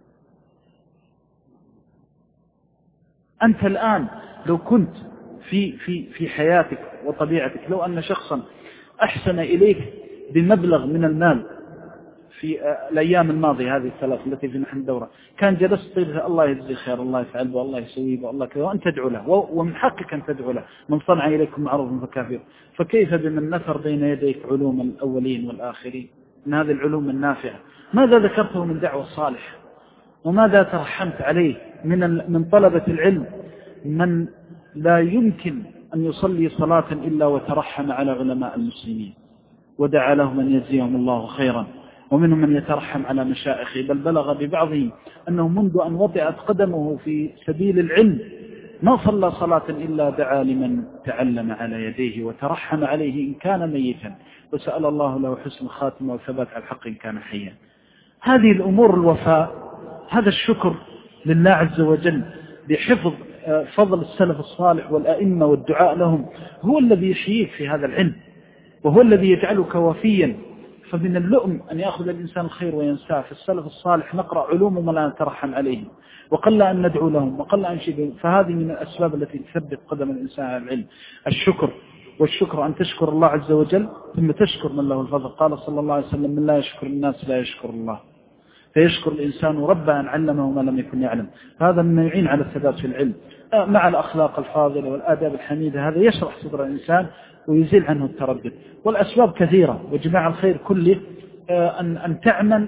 أنت الآن لو كنت في في في حياتك وطبيعتك، لو أن شخصا أحسن إليك بمبلغ من المال في الأيام الماضية هذه الثلاث التي في نحن الدورة، كان جلست طيبها الله يجزي خير الله يفعل به الله يسويه به الله كذا، وأن تدعو له، ومن حقك أن تدعو له، من صنع إليكم معروف فكافر. فكيف بمن نثر بين يديك علوم الأولين والآخرين من هذه العلوم النافعة؟ ماذا ذكرته من دعوة صالح؟ وماذا ترحمت عليه من من طلبة العلم من لا يمكن أن يصلي صلاة إلا وترحم على علماء المسلمين ودعا لهم أن يجزيهم الله خيرا، ومنهم من يترحم على مشائخه، بل بلغ ببعضهم أنه منذ أن وضعت قدمه في سبيل العلم ما صلى صلاة إلا دعا لمن تعلم على يديه وترحم عليه إن كان ميتا، وسأل الله له حسن الخاتمة والثبات على الحق إن كان حيا. هذه الأمور الوفاء، هذا الشكر لله عز وجل بحفظ فضل السلف الصالح والأئمة والدعاء لهم هو الذي يحييك في هذا العلم، وهو الذي يجعلك وفيا. فمن اللؤم أن يأخذ الإنسان الخير وينساه. في السلف الصالح نقرأ علوم ولا نترحم عليهم، وقل أن ندعو لهم وقل أن نشيدهم. فهذه من الأسباب التي تثبت قدم الإنسان على العلم الشكر. والشكر أن تشكر الله عز وجل ثم تشكر من له الفضل. قال صلى الله عليه وسلم من لا يشكر الناس لا يشكر الله. فيشكر الإنسان ربه أن علمه ما لم يكن يعلم. هذا مما يعين على الثبات في العلم مع الأخلاق الفاضلة والآداب الحميدة. هذا يشرح صدر الإنسان ويزيل عنه التردد. والأسباب كثيرة، وجماع الخير كله أن أن تعمل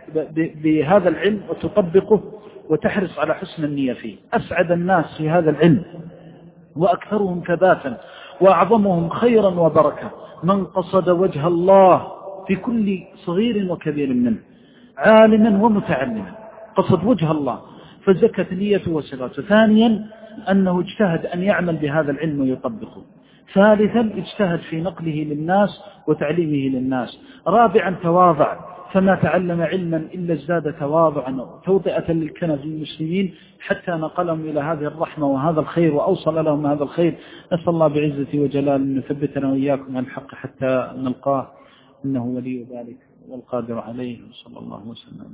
بهذا العلم وتطبقه وتحرص على حسن النية فيه. أسعد الناس في هذا العلم وأكثرهم ثباتا وأعظمهم خيرا وبركة من قصد وجه الله في كل صغير وكبير منه، عالما ومتعلما، قصد وجه الله فزكت نيته وصلاته. ثانيا أنه اجتهد أن يعمل بهذا العلم ويطبقه. ثالثا اجتهد في نقله للناس وتعليمه للناس. رابعا تواضع، فما تعلم علما إلا ازداد تواضعا توطئة للكنز المسلمين حتى نقلهم إلى هذه الرحمة وهذا الخير وأوصل لهم هذا الخير. نسأل الله بعزته وجلاله أن يثبتنا وإياكم عن الحق حتى نلقاه، إنه ولي ذلك والقادر عليه، صلى الله وسلم.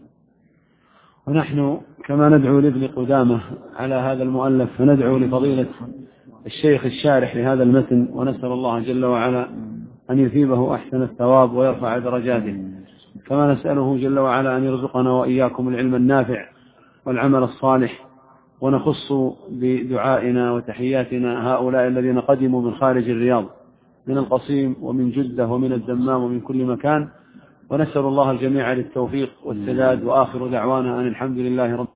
ونحن كما ندعو لابن قدامة على هذا المؤلف فندعو لفضيلة الشيخ الشارح لهذا المتن، ونسأل الله جل وعلا أن يثيبه أحسن الثواب ويرفع درجاته، كما نسأله جل وعلا أن يرزقنا وإياكم العلم النافع والعمل الصالح. ونخص بدعائنا وتحياتنا هؤلاء الذين قدموا من خارج الرياض، من القصيم ومن جدة ومن الدمام ومن كل مكان، ونسأل الله الجميع للتوفيق والسداد. وآخر دعوانا أن الحمد لله رب